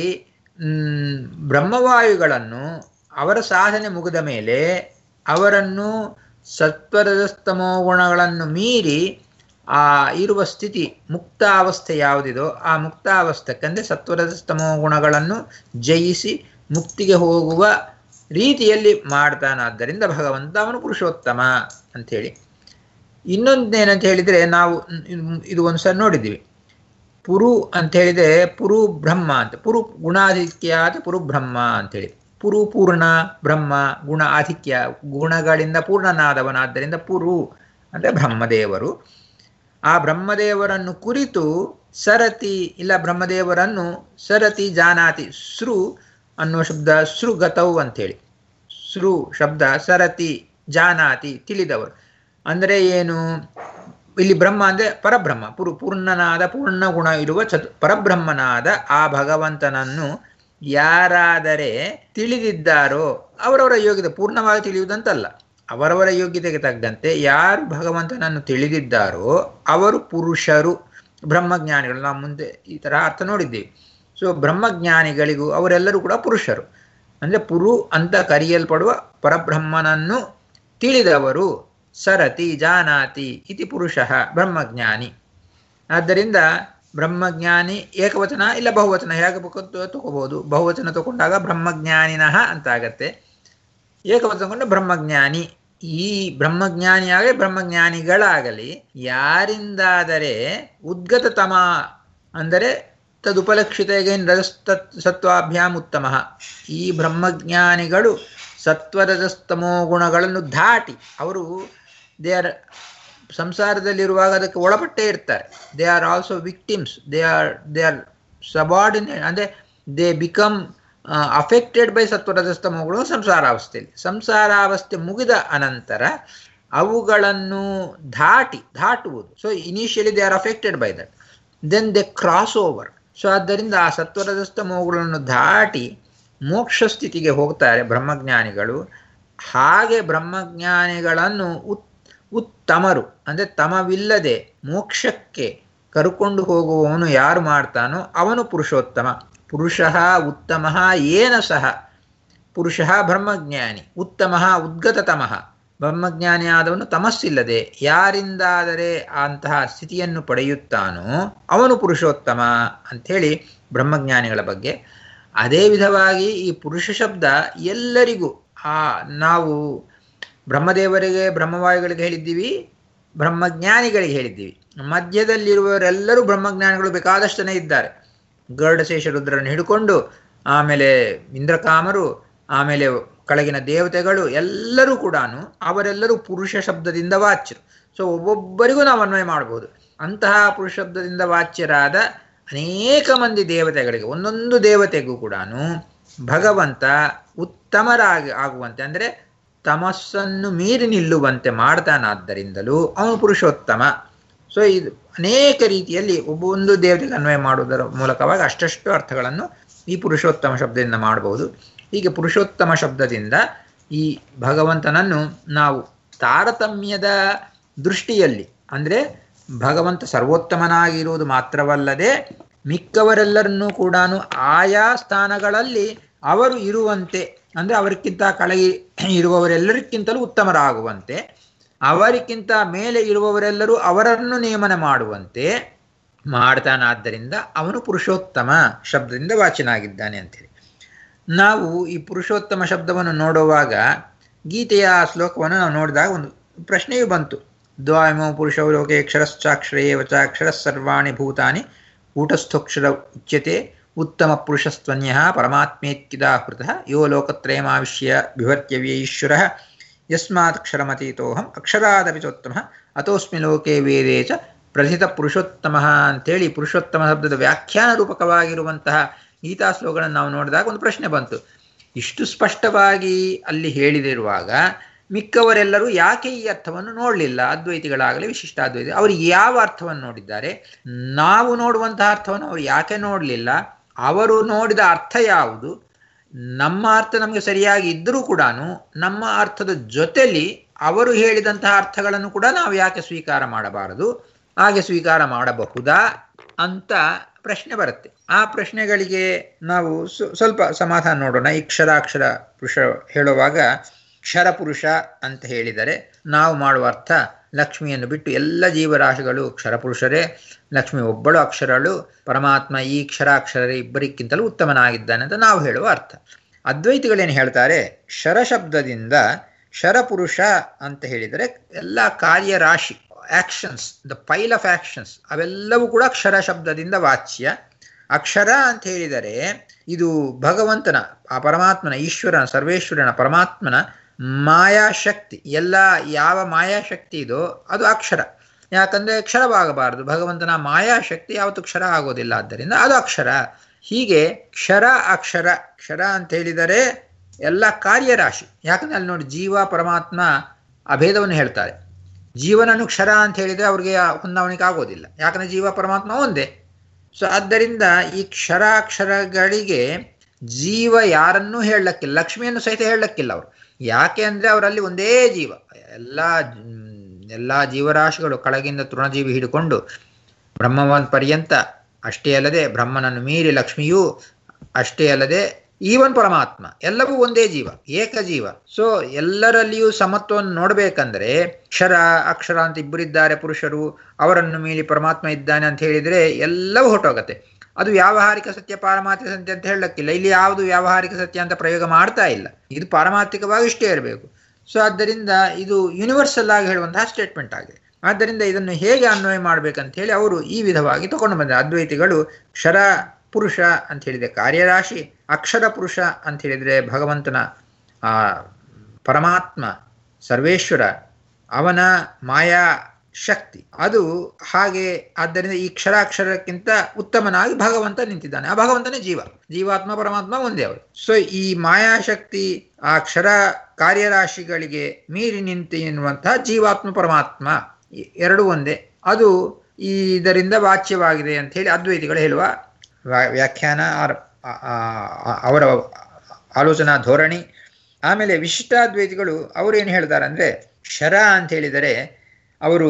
ಬ್ರಹ್ಮವಾಯುಗಳನ್ನು ಅವರ ಸಾಧನೆ ಮುಗಿದ ಮೇಲೆ ಅವರನ್ನು ಸತ್ವರಜಸ್ತಮೋ ಗುಣಗಳನ್ನು ಮೀರಿ ಆ ಇರುವ ಸ್ಥಿತಿ ಮುಕ್ತಾವಸ್ಥೆ ಯಾವುದಿದೋ ಆ ಮುಕ್ತಾವಸ್ಥೆಕ್ಕಂದರೆ ಸತ್ವರಜಸ್ತಮೋ ಗುಣಗಳನ್ನು ಜಯಿಸಿ ಮುಕ್ತಿಗೆ ಹೋಗುವ ರೀತಿಯಲ್ಲಿ ಮಾಡ್ತಾನಾದ್ದರಿಂದ ಭಗವಂತ ಅವನು ಪುರುಷೋತ್ತಮ ಅಂಥೇಳಿ. ಇನ್ನೊಂದೇನಂತ ಹೇಳಿದರೆ, ನಾವು ಇದು ಒಂದು ಸರಿ ನೋಡಿದ್ದೀವಿ, ಪುರು ಅಂತ ಹೇಳಿದರೆ ಪುರು ಬ್ರಹ್ಮ ಅಂತ, ಪುರು ಗುಣಾಧಿಕ್ಯಾದ ಪುರು ಬ್ರಹ್ಮ ಅಂಥೇಳಿ. ಪುರು ಪೂರ್ಣ ಬ್ರಹ್ಮ, ಗುಣ ಆಧಿಕ್ಯ, ಗುಣಗಳಿಂದ ಪೂರ್ಣನಾದವನಾದ್ದರಿಂದ ಪುರು ಅಂದರೆ ಬ್ರಹ್ಮದೇವರು. ಆ ಬ್ರಹ್ಮದೇವರನ್ನು ಕುರಿತು ಸರತಿ ಇಲ್ಲ ಬ್ರಹ್ಮದೇವರನ್ನು ಸರತಿ ಜಾನಾತಿ, ಸೃ ಅನ್ನುವ ಶಬ್ದ ಸೃಗತೌ ಅಂಥೇಳಿ, ಸೃ ಶಬ್ದ ಸರತಿ ಜಾನಾತಿ ತಿಳಿದವರು ಅಂದರೆ ಏನು? ಇಲ್ಲಿ ಬ್ರಹ್ಮ ಅಂದರೆ ಪರಬ್ರಹ್ಮ, ಪುರು ಪೂರ್ಣನಾದ ಪೂರ್ಣ ಗುಣ ಇರುವ ಚತು ಪರಬ್ರಹ್ಮನಾದ ಆ ಭಗವಂತನನ್ನು ಯಾರಾದರೆ ತಿಳಿದಿದ್ದಾರೋ ಅವರವರ ಯೋಗ್ಯತೆ, ಪೂರ್ಣವಾಗಿ ತಿಳಿಯುವುದಂತಲ್ಲ, ಅವರವರ ಯೋಗ್ಯತೆಗೆ ತಕ್ಕಂತೆ ಯಾರು ಭಗವಂತನನ್ನು ತಿಳಿದಿದ್ದಾರೋ ಅವರು ಪುರುಷರು, ಬ್ರಹ್ಮಜ್ಞಾನಿಗಳು. ನಾವು ಮುಂದೆ ಈ ಥರ ಅರ್ಥ ನೋಡಿದ್ದೀವಿ. ಸೊ ಬ್ರಹ್ಮಜ್ಞಾನಿಗಳಿಗೂ ಅವರೆಲ್ಲರೂ ಕೂಡ ಪುರುಷರು. ಅಂದರೆ ಪುರು ಅಂತ ಕರೆಯಲ್ಪಡುವ ಪರಬ್ರಹ್ಮನನ್ನು ತಿಳಿದವರು ಸರತಿ ಜಾನಾತಿ ಇತಿ ಪುರುಷಃ ಬ್ರಹ್ಮಜ್ಞಾನಿ. ಆದ್ದರಿಂದ ಬ್ರಹ್ಮಜ್ಞಾನಿ ಏಕವಚನ ಇಲ್ಲ ಬಹುವಚನ ಹೇಗೆ ತಗೋಬಹುದು. ಬಹುವಚನ ತಗೊಂಡಾಗ ಬ್ರಹ್ಮಜ್ಞಾನಿನಃ ಅಂತ ಆಗತ್ತೆ, ಏಕವಚನ ತಗೊಂಡು ಬ್ರಹ್ಮಜ್ಞಾನಿ. ಈ ಬ್ರಹ್ಮಜ್ಞಾನಿಯಾಗಲಿ ಬ್ರಹ್ಮಜ್ಞಾನಿಗಳಾಗಲಿ ಯಾರಿಂದಾದರೆ ಉದ್ಗತತಮ ಅಂದರೆ ತದುಪಲಕ್ಷಿತೆಗೇನ್ ರಜಸ್ತತ್ ಸತ್ವಾಭ್ಯಾಮ್ ಉತ್ತಮ, ಈ ಬ್ರಹ್ಮಜ್ಞಾನಿಗಳು ಸತ್ವರಜಸ್ತಮೋ ಗುಣಗಳನ್ನು ದಾಟಿ ಅವರು ದೇ ಆರ್ ಸಂಸಾರದಲ್ಲಿರುವಾಗ ಅದಕ್ಕೆ ಒಳಪಟ್ಟೇ ಇರ್ತಾರೆ. They are also victims, they are they are subordinate ಅಂದರೆ ದೇ ಬಿಕಮ್ ಅಫೆಕ್ಟೆಡ್ ಬೈ ಸತ್ವರಜಸ್ತಮೋಗಳು ಸಂಸಾರಾವಸ್ಥೆಯಲ್ಲಿ. ಸಂಸಾರಾವಸ್ಥೆ ಮುಗಿದ ಅನಂತರ ಅವುಗಳನ್ನು ದಾಟಿ ದಾಟುವುದು. So initially they are affected by that, then they cross over. So ಆದ್ದರಿಂದ ಆ ಸತ್ವರಜಸ್ತಮೋಗಳನ್ನು ದಾಟಿ ಮೋಕ್ಷ ಸ್ಥಿತಿಗೆ ಹೋಗ್ತಾರೆ ಬ್ರಹ್ಮಜ್ಞಾನಿಗಳು. ಹಾಗೆ ಬ್ರಹ್ಮಜ್ಞಾನಿಗಳನ್ನು ಉತ್ ಉತ್ತಮರು ಅಂದರೆ ತಮವಿಲ್ಲದೆ ಮೋಕ್ಷಕ್ಕೆ ಕರ್ಕೊಂಡು ಹೋಗುವವನು ಯಾರು ಮಾಡ್ತಾನೋ ಅವನು ಪುರುಷೋತ್ತಮ. ಪುರುಷಃ ಉತ್ತಮಃ ಏನ ಸಹ, ಪುರುಷಃ ಬ್ರಹ್ಮಜ್ಞಾನಿ, ಉತ್ತಮಃ ಉದ್ಗತತಮಃ, ಬ್ರಹ್ಮಜ್ಞಾನಿ ಆದವನು ತಮಸ್ಸಿಲ್ಲದೆ ಯಾರಿಂದಾದರೆ ಅಂತಹ ಸ್ಥಿತಿಯನ್ನು ಪಡೆಯುತ್ತಾನೋ ಅವನು ಪುರುಷೋತ್ತಮ ಅಂಥೇಳಿ ಬ್ರಹ್ಮಜ್ಞಾನಿಗಳ ಬಗ್ಗೆ. ಅದೇ ವಿಧವಾಗಿ ಈ ಪುರುಷ ಶಬ್ದ ಎಲ್ಲರಿಗೂ, ಆ ನಾವು ಬ್ರಹ್ಮದೇವರಿಗೆ ಬ್ರಹ್ಮವಾಯುಗಳಿಗೆ ಹೇಳಿದ್ದೀವಿ, ಬ್ರಹ್ಮಜ್ಞಾನಿಗಳಿಗೆ ಹೇಳಿದ್ದೀವಿ. ಮಧ್ಯದಲ್ಲಿರುವವರೆಲ್ಲರೂ ಬ್ರಹ್ಮಜ್ಞಾನಿಗಳು ಬೇಕಾದಷ್ಟು ಜನ ಇದ್ದಾರೆ. ಗರುಡಶೇಷರುದ್ರನ್ನು ಹಿಡ್ಕೊಂಡು ಆಮೇಲೆ ಇಂದ್ರಕಾಮರು, ಆಮೇಲೆ ಕೆಳಗಿನ ದೇವತೆಗಳು ಎಲ್ಲರೂ ಕೂಡ ಅವರೆಲ್ಲರೂ ಪುರುಷ ಶಬ್ದದಿಂದ ವಾಚ್ಯರು. ಸೊ ಒಬ್ಬೊಬ್ಬರಿಗೂ ನಾವು ಅನ್ವಯ ಮಾಡಬಹುದು. ಅಂತಹ ಪುರುಷ ಶಬ್ದದಿಂದ ವಾಚ್ಯರಾದ ಅನೇಕ ಮಂದಿ ದೇವತೆಗಳಿಗೆ, ಒಂದೊಂದು ದೇವತೆಗೂ ಕೂಡ ಭಗವಂತ ಉತ್ತಮರಾಗಿ ಆಗುವಂತೆ ಅಂದರೆ ತಮಸ್ಸನ್ನು ಮೀರಿ ನಿಲ್ಲುವಂತೆ ಮಾಡ್ತಾನಾದ್ದರಿಂದಲೂ ಅವನು ಪುರುಷೋತ್ತಮ. ಸೊ ಇದು ಅನೇಕ ರೀತಿಯಲ್ಲಿ ಒಬ್ಬೊಂದು ದೇವತೆಗೆ ಅನ್ವಯ ಮಾಡುವುದರ ಮೂಲಕವಾಗಿ ಅಷ್ಟಷ್ಟು ಅರ್ಥಗಳನ್ನು ಈ ಪುರುಷೋತ್ತಮ ಶಬ್ದದಿಂದ ಮಾಡಬಹುದು. ಹೀಗೆ ಪುರುಷೋತ್ತಮ ಶಬ್ದದಿಂದ ಈ ಭಗವಂತನನ್ನು ನಾವು ತಾರತಮ್ಯದ ದೃಷ್ಟಿಯಲ್ಲಿ ಅಂದರೆ ಭಗವಂತ ಸರ್ವೋತ್ತಮನಾಗಿರುವುದು ಮಾತ್ರವಲ್ಲದೆ ಮಿಕ್ಕವರೆಲ್ಲರನ್ನೂ ಕೂಡ ಆಯಾ ಸ್ಥಾನಗಳಲ್ಲಿ ಅವರು ಇರುವಂತೆ ಅಂದರೆ ಅವರಿಗಿಂತ ಕೆಳಗೆ ಇರುವವರೆಲ್ಲರಿಗಿಂತಲೂ ಉತ್ತಮರಾಗುವಂತೆ, ಅವರಿಗಿಂತ ಮೇಲೆ ಇರುವವರೆಲ್ಲರೂ ಅವರನ್ನು ನೇಮನ ಮಾಡುವಂತೆ ಮಾಡ್ತಾನಾದ್ದರಿಂದ ಅವನು ಪುರುಷೋತ್ತಮ ಶಬ್ದದಿಂದ ವಾಚನಾಗಿದ್ದಾನೆ ಅಂಥೇಳಿ. ನಾವು ಈ ಪುರುಷೋತ್ತಮ ಶಬ್ದವನ್ನು ನೋಡುವಾಗ ಗೀತೆಯ ಶ್ಲೋಕವನ್ನು ನಾವು ನೋಡಿದಾಗ ಒಂದು ಪ್ರಶ್ನೆಯೂ ಬಂತು. ದ್ವಾಯಮೋ ಪುರುಷೋ ಲೋಕೆ ಅಕ್ಷರಶ್ಚಾಕ್ಷರೇ ವಚಾಕ್ಷರ ಸರ್ವಾಣಿ ಭೂತಾನಿ ಕೂಟಸ್ಥೋಕ್ಷರ ಉಚ್ಯತೆ ಉತ್ತಮ ಪುರುಷಸ್ತ್ವನ್ಯಃ ಪರಮಾತ್ಮೇತ್ಯದಾಹೃತಃ ಯೋ ಲೋಕತ್ರಯಮಾವಿಶ್ಯ ಬಿಭರ್ತ್ಯವ್ಯೈಶ್ವರಃ ಯಸ್ಮಾದಕ್ಷರಮತೀತೋಹಂ ಅಕ್ಷರಾದಪಿ ಚೋತ್ತಮಃ ಅತೋಸ್ಮಿ ಲೋಕೆ ವೇದೇ ಚ ಪ್ರಥಿತ ಪುರುಷೋತ್ತಮಃ ಅಂತೇಳಿ ಪುರುಷೋತ್ತಮ ಶಬ್ದದ ವ್ಯಾಖ್ಯಾನ ರೂಪಕವಾಗಿರುವಂತಹ ಗೀತಾ ಶ್ಲೋಕಗಳನ್ನು ನಾವು ನೋಡಿದಾಗ ಒಂದು ಪ್ರಶ್ನೆ ಬಂತು. ಇಷ್ಟು ಸ್ಪಷ್ಟವಾಗಿ ಅಲ್ಲಿ ಹೇಳಿದಿರುವಾಗ ಮಿಕ್ಕವರೆಲ್ಲರೂ ಯಾಕೆ ಈ ಅರ್ಥವನ್ನು ನೋಡಲಿಲ್ಲ? ಅದ್ವೈತಿಗಳಾಗಲಿ ವಿಶಿಷ್ಟಾದ್ವೈತಿ ಅವರು ಯಾವ ಅರ್ಥವನ್ನು ನೋಡಿದ್ದಾರೆ? ನಾವು ನೋಡುವಂತಹ ಅರ್ಥವನ್ನು ಅವರು ಯಾಕೆ ನೋಡಲಿಲ್ಲ? ಅವರು ನೋಡಿದ ಅರ್ಥ ಯಾವುದು? ನಮ್ಮ ಅರ್ಥ ನಮಗೆ ಸರಿಯಾಗಿ ಇದ್ದರೂ ಕೂಡ ನಮ್ಮ ಅರ್ಥದ ಜೊತೆಲಿ ಅವರು ಹೇಳಿದಂತಹ ಅರ್ಥಗಳನ್ನು ಕೂಡ ನಾವು ಯಾಕೆ ಸ್ವೀಕಾರ ಮಾಡಬಾರದು? ಹಾಗೆ ಸ್ವೀಕಾರ ಮಾಡಬಹುದಾ ಅಂತ ಪ್ರಶ್ನೆ ಬರುತ್ತೆ. ಆ ಪ್ರಶ್ನೆಗಳಿಗೆ ನಾವು ಸ್ವಲ್ಪ ಸಮಾಧಾನ ನೋಡೋಣ. ಈ ಕ್ಷರಾಕ್ಷರ ಪುರುಷ ಹೇಳುವಾಗ ಕ್ಷರ ಪುರುಷ ಅಂತ ಹೇಳಿದರೆ ನಾವು ಮಾಡುವ ಅರ್ಥ ಲಕ್ಷ್ಮಿಯನ್ನು ಬಿಟ್ಟು ಎಲ್ಲ ಜೀವರಾಶಿಗಳು ಕ್ಷರಪುರುಷರೇ, ಲಕ್ಷ್ಮಿ ಒಬ್ಬಳು ಅಕ್ಷರಳು, ಪರಮಾತ್ಮ ಈ ಕ್ಷರಾಕ್ಷರರೇ ಇಬ್ಬರಿಗಿಂತಲೂ ಉತ್ತಮನಾಗಿದ್ದಾನೆ ಅಂತ ನಾವು ಹೇಳುವ ಅರ್ಥ. ಅದ್ವೈತಿಗಳೇನು ಹೇಳ್ತಾರೆ? ಶರಶಬ್ದದಿಂದ ಶರಪುರುಷ ಅಂತ ಹೇಳಿದರೆ ಎಲ್ಲ ಕಾರ್ಯರಾಶಿ, actions, the pile of actions ಅವೆಲ್ಲವೂ ಕೂಡ ಅಕ್ಷರ ಶಬ್ದದಿಂದ ವಾಚ್ಯ. ಅಕ್ಷರ ಅಂತ ಹೇಳಿದರೆ ಇದು ಭಗವಂತನ, ಆ ಪರಮಾತ್ಮನ, ಈಶ್ವರನ, ಸರ್ವೇಶ್ವರನ ಪರಮಾತ್ಮನ ಮಾಯಾಶಕ್ತಿ. ಎಲ್ಲ ಯಾವ ಮಾಯಾಶಕ್ತಿ ಇದೋ ಅದು ಅಕ್ಷರ. ಯಾಕಂದರೆ ಕ್ಷರವಾಗಬಾರದು, ಭಗವಂತನ ಮಾಯಾಶಕ್ತಿ ಯಾವತ್ತೂ ಕ್ಷರ ಆಗೋದಿಲ್ಲ, ಆದ್ದರಿಂದ ಅದು ಅಕ್ಷರ. ಹೀಗೆ ಕ್ಷರ ಅಕ್ಷರ, ಕ್ಷರ ಅಂತ ಹೇಳಿದರೆ ಎಲ್ಲ ಕಾರ್ಯರಾಶಿ. ಯಾಕಂದರೆ ಅಲ್ಲಿ ನೋಡಿ ಜೀವ ಪರಮಾತ್ಮ ಅಭೇದವನ್ನು ಹೇಳ್ತಾರೆ. ಜೀವನನ್ನು ಕ್ಷರ ಅಂತ ಹೇಳಿದರೆ ಅವ್ರಿಗೆ ಹೊಂದಾವಣಿಕೆ ಆಗೋದಿಲ್ಲ, ಯಾಕಂದರೆ ಜೀವ ಪರಮಾತ್ಮ ಒಂದೇ. ಸೊ ಆದ್ದರಿಂದ ಈ ಕ್ಷರಾಕ್ಷರಗಳಿಗೆ ಜೀವ ಯಾರನ್ನೂ ಹೇಳಕ್ಕಿಲ್ಲ, ಲಕ್ಷ್ಮಿಯನ್ನು ಸಹಿತ ಹೇಳಕ್ಕಿಲ್ಲ ಅವರು. ಯಾಕೆ ಅಂದರೆ ಅವರಲ್ಲಿ ಒಂದೇ ಜೀವ. ಎಲ್ಲ ಎಲ್ಲ ಜೀವರಾಶಿಗಳು ಕೆಳಗಿಂದ ತೃಣಜೀವಿ ಹಿಡ್ಕೊಂಡು ಬ್ರಹ್ಮವನ್ ಪರ್ಯಂತ, ಅಷ್ಟೇ ಅಲ್ಲದೆ ಬ್ರಹ್ಮನನ್ನು ಮೀರಿ ಲಕ್ಷ್ಮಿಯೂ, ಅಷ್ಟೇ ಅಲ್ಲದೆ ಈವನ್ ಪರಮಾತ್ಮ, ಎಲ್ಲವೂ ಒಂದೇ ಜೀವ, ಏಕಜೀವ. ಸೊ ಎಲ್ಲರಲ್ಲಿಯೂ ಸಮತ್ವವನ್ನು ನೋಡಬೇಕಂದ್ರೆ ಕ್ಷರ ಅಕ್ಷರ ಅಂತ ಇಬ್ಬರಿದ್ದಾರೆ ಪುರುಷರು, ಅವರನ್ನು ಮೀರಿ ಪರಮಾತ್ಮ ಇದ್ದಾನೆ ಅಂತ ಹೇಳಿದರೆ ಎಲ್ಲವೂ ಹೊರಟೋಗತ್ತೆ. ಅದು ವ್ಯಾವಹಾರಿಕ ಸತ್ಯ ಪಾರಮಾರ್ಥಿಕ ಸತ್ಯ ಅಂತ ಹೇಳಕ್ಕಿಲ್ಲ. ಇಲ್ಲಿ ಯಾವುದು ವ್ಯಾವಹಾರಿಕ ಸತ್ಯ ಅಂತ ಪ್ರಯೋಗ ಮಾಡ್ತಾ ಇಲ್ಲ, ಇದು ಪಾರಮಾರ್ಥಿಕವಾಗಿ ಇಷ್ಟೇ ಇರಬೇಕು. ಸೊ ಆದ್ದರಿಂದ ಇದು ಯೂನಿವರ್ಸಲ್ ಆಗಿ ಹೇಳುವಂತಹ ಸ್ಟೇಟ್ಮೆಂಟ್ ಆಗಿದೆ. ಆದ್ದರಿಂದ ಇದನ್ನು ಹೇಗೆ ಅನ್ವಯ ಮಾಡಬೇಕಂತ ಹೇಳಿ ಅವರು ಈ ವಿಧವಾಗಿ ತಗೊಂಡು ಬಂದ ಅದ್ವೈತಿಗಳು. ಕ್ಷರ ಪುರುಷ ಅಂತ ಹೇಳಿದರೆ ಕಾರ್ಯರಾಶಿ, ಅಕ್ಷರ ಪುರುಷ ಅಂತ ಹೇಳಿದರೆ ಭಗವಂತನ ಆ ಪರಮಾತ್ಮ ಸರ್ವೇಶ್ವರ, ಅವನ ಮಾಯಾ ಶಕ್ತಿ ಅದು. ಹಾಗೆ ಆದ್ದರಿಂದ ಈ ಕ್ಷರಾಕ್ಷರಕ್ಕಿಂತ ಉತ್ತಮನಾಗಿ ಭಗವಂತ ನಿಂತಿದ್ದಾನೆ. ಆ ಭಗವಂತನೇ ಜೀವ, ಜೀವಾತ್ಮ ಪರಮಾತ್ಮ ಒಂದೇ ಅವರು. ಸೊ ಈ ಮಾಯಾಶಕ್ತಿ ಆ ಕ್ಷರ ಕಾರ್ಯರಾಶಿಗಳಿಗೆ ಮೀರಿ ನಿಂತು ಎನ್ನುವಂತಹ ಜೀವಾತ್ಮ ಪರಮಾತ್ಮ ಎರಡು ಒಂದೇ, ಅದು ಇದರಿಂದ ವಾಚ್ಯವಾಗಿದೆ ಅಂತ ಹೇಳಿ ಅದ್ವೈತಿಗಳು ಹೇಳುವ ವ್ಯಾಖ್ಯಾನ, ಅವರ ಆಲೋಚನಾ ಧೋರಣಿ. ಆಮೇಲೆ ವಿಶಿಷ್ಟಾದ್ವೈತಿಗಳು ಅವರು ಏನು ಹೇಳ್ತಾರೆ ಅಂದರೆ ಕ್ಷರ ಅಂತ ಹೇಳಿದರೆ ಅವರು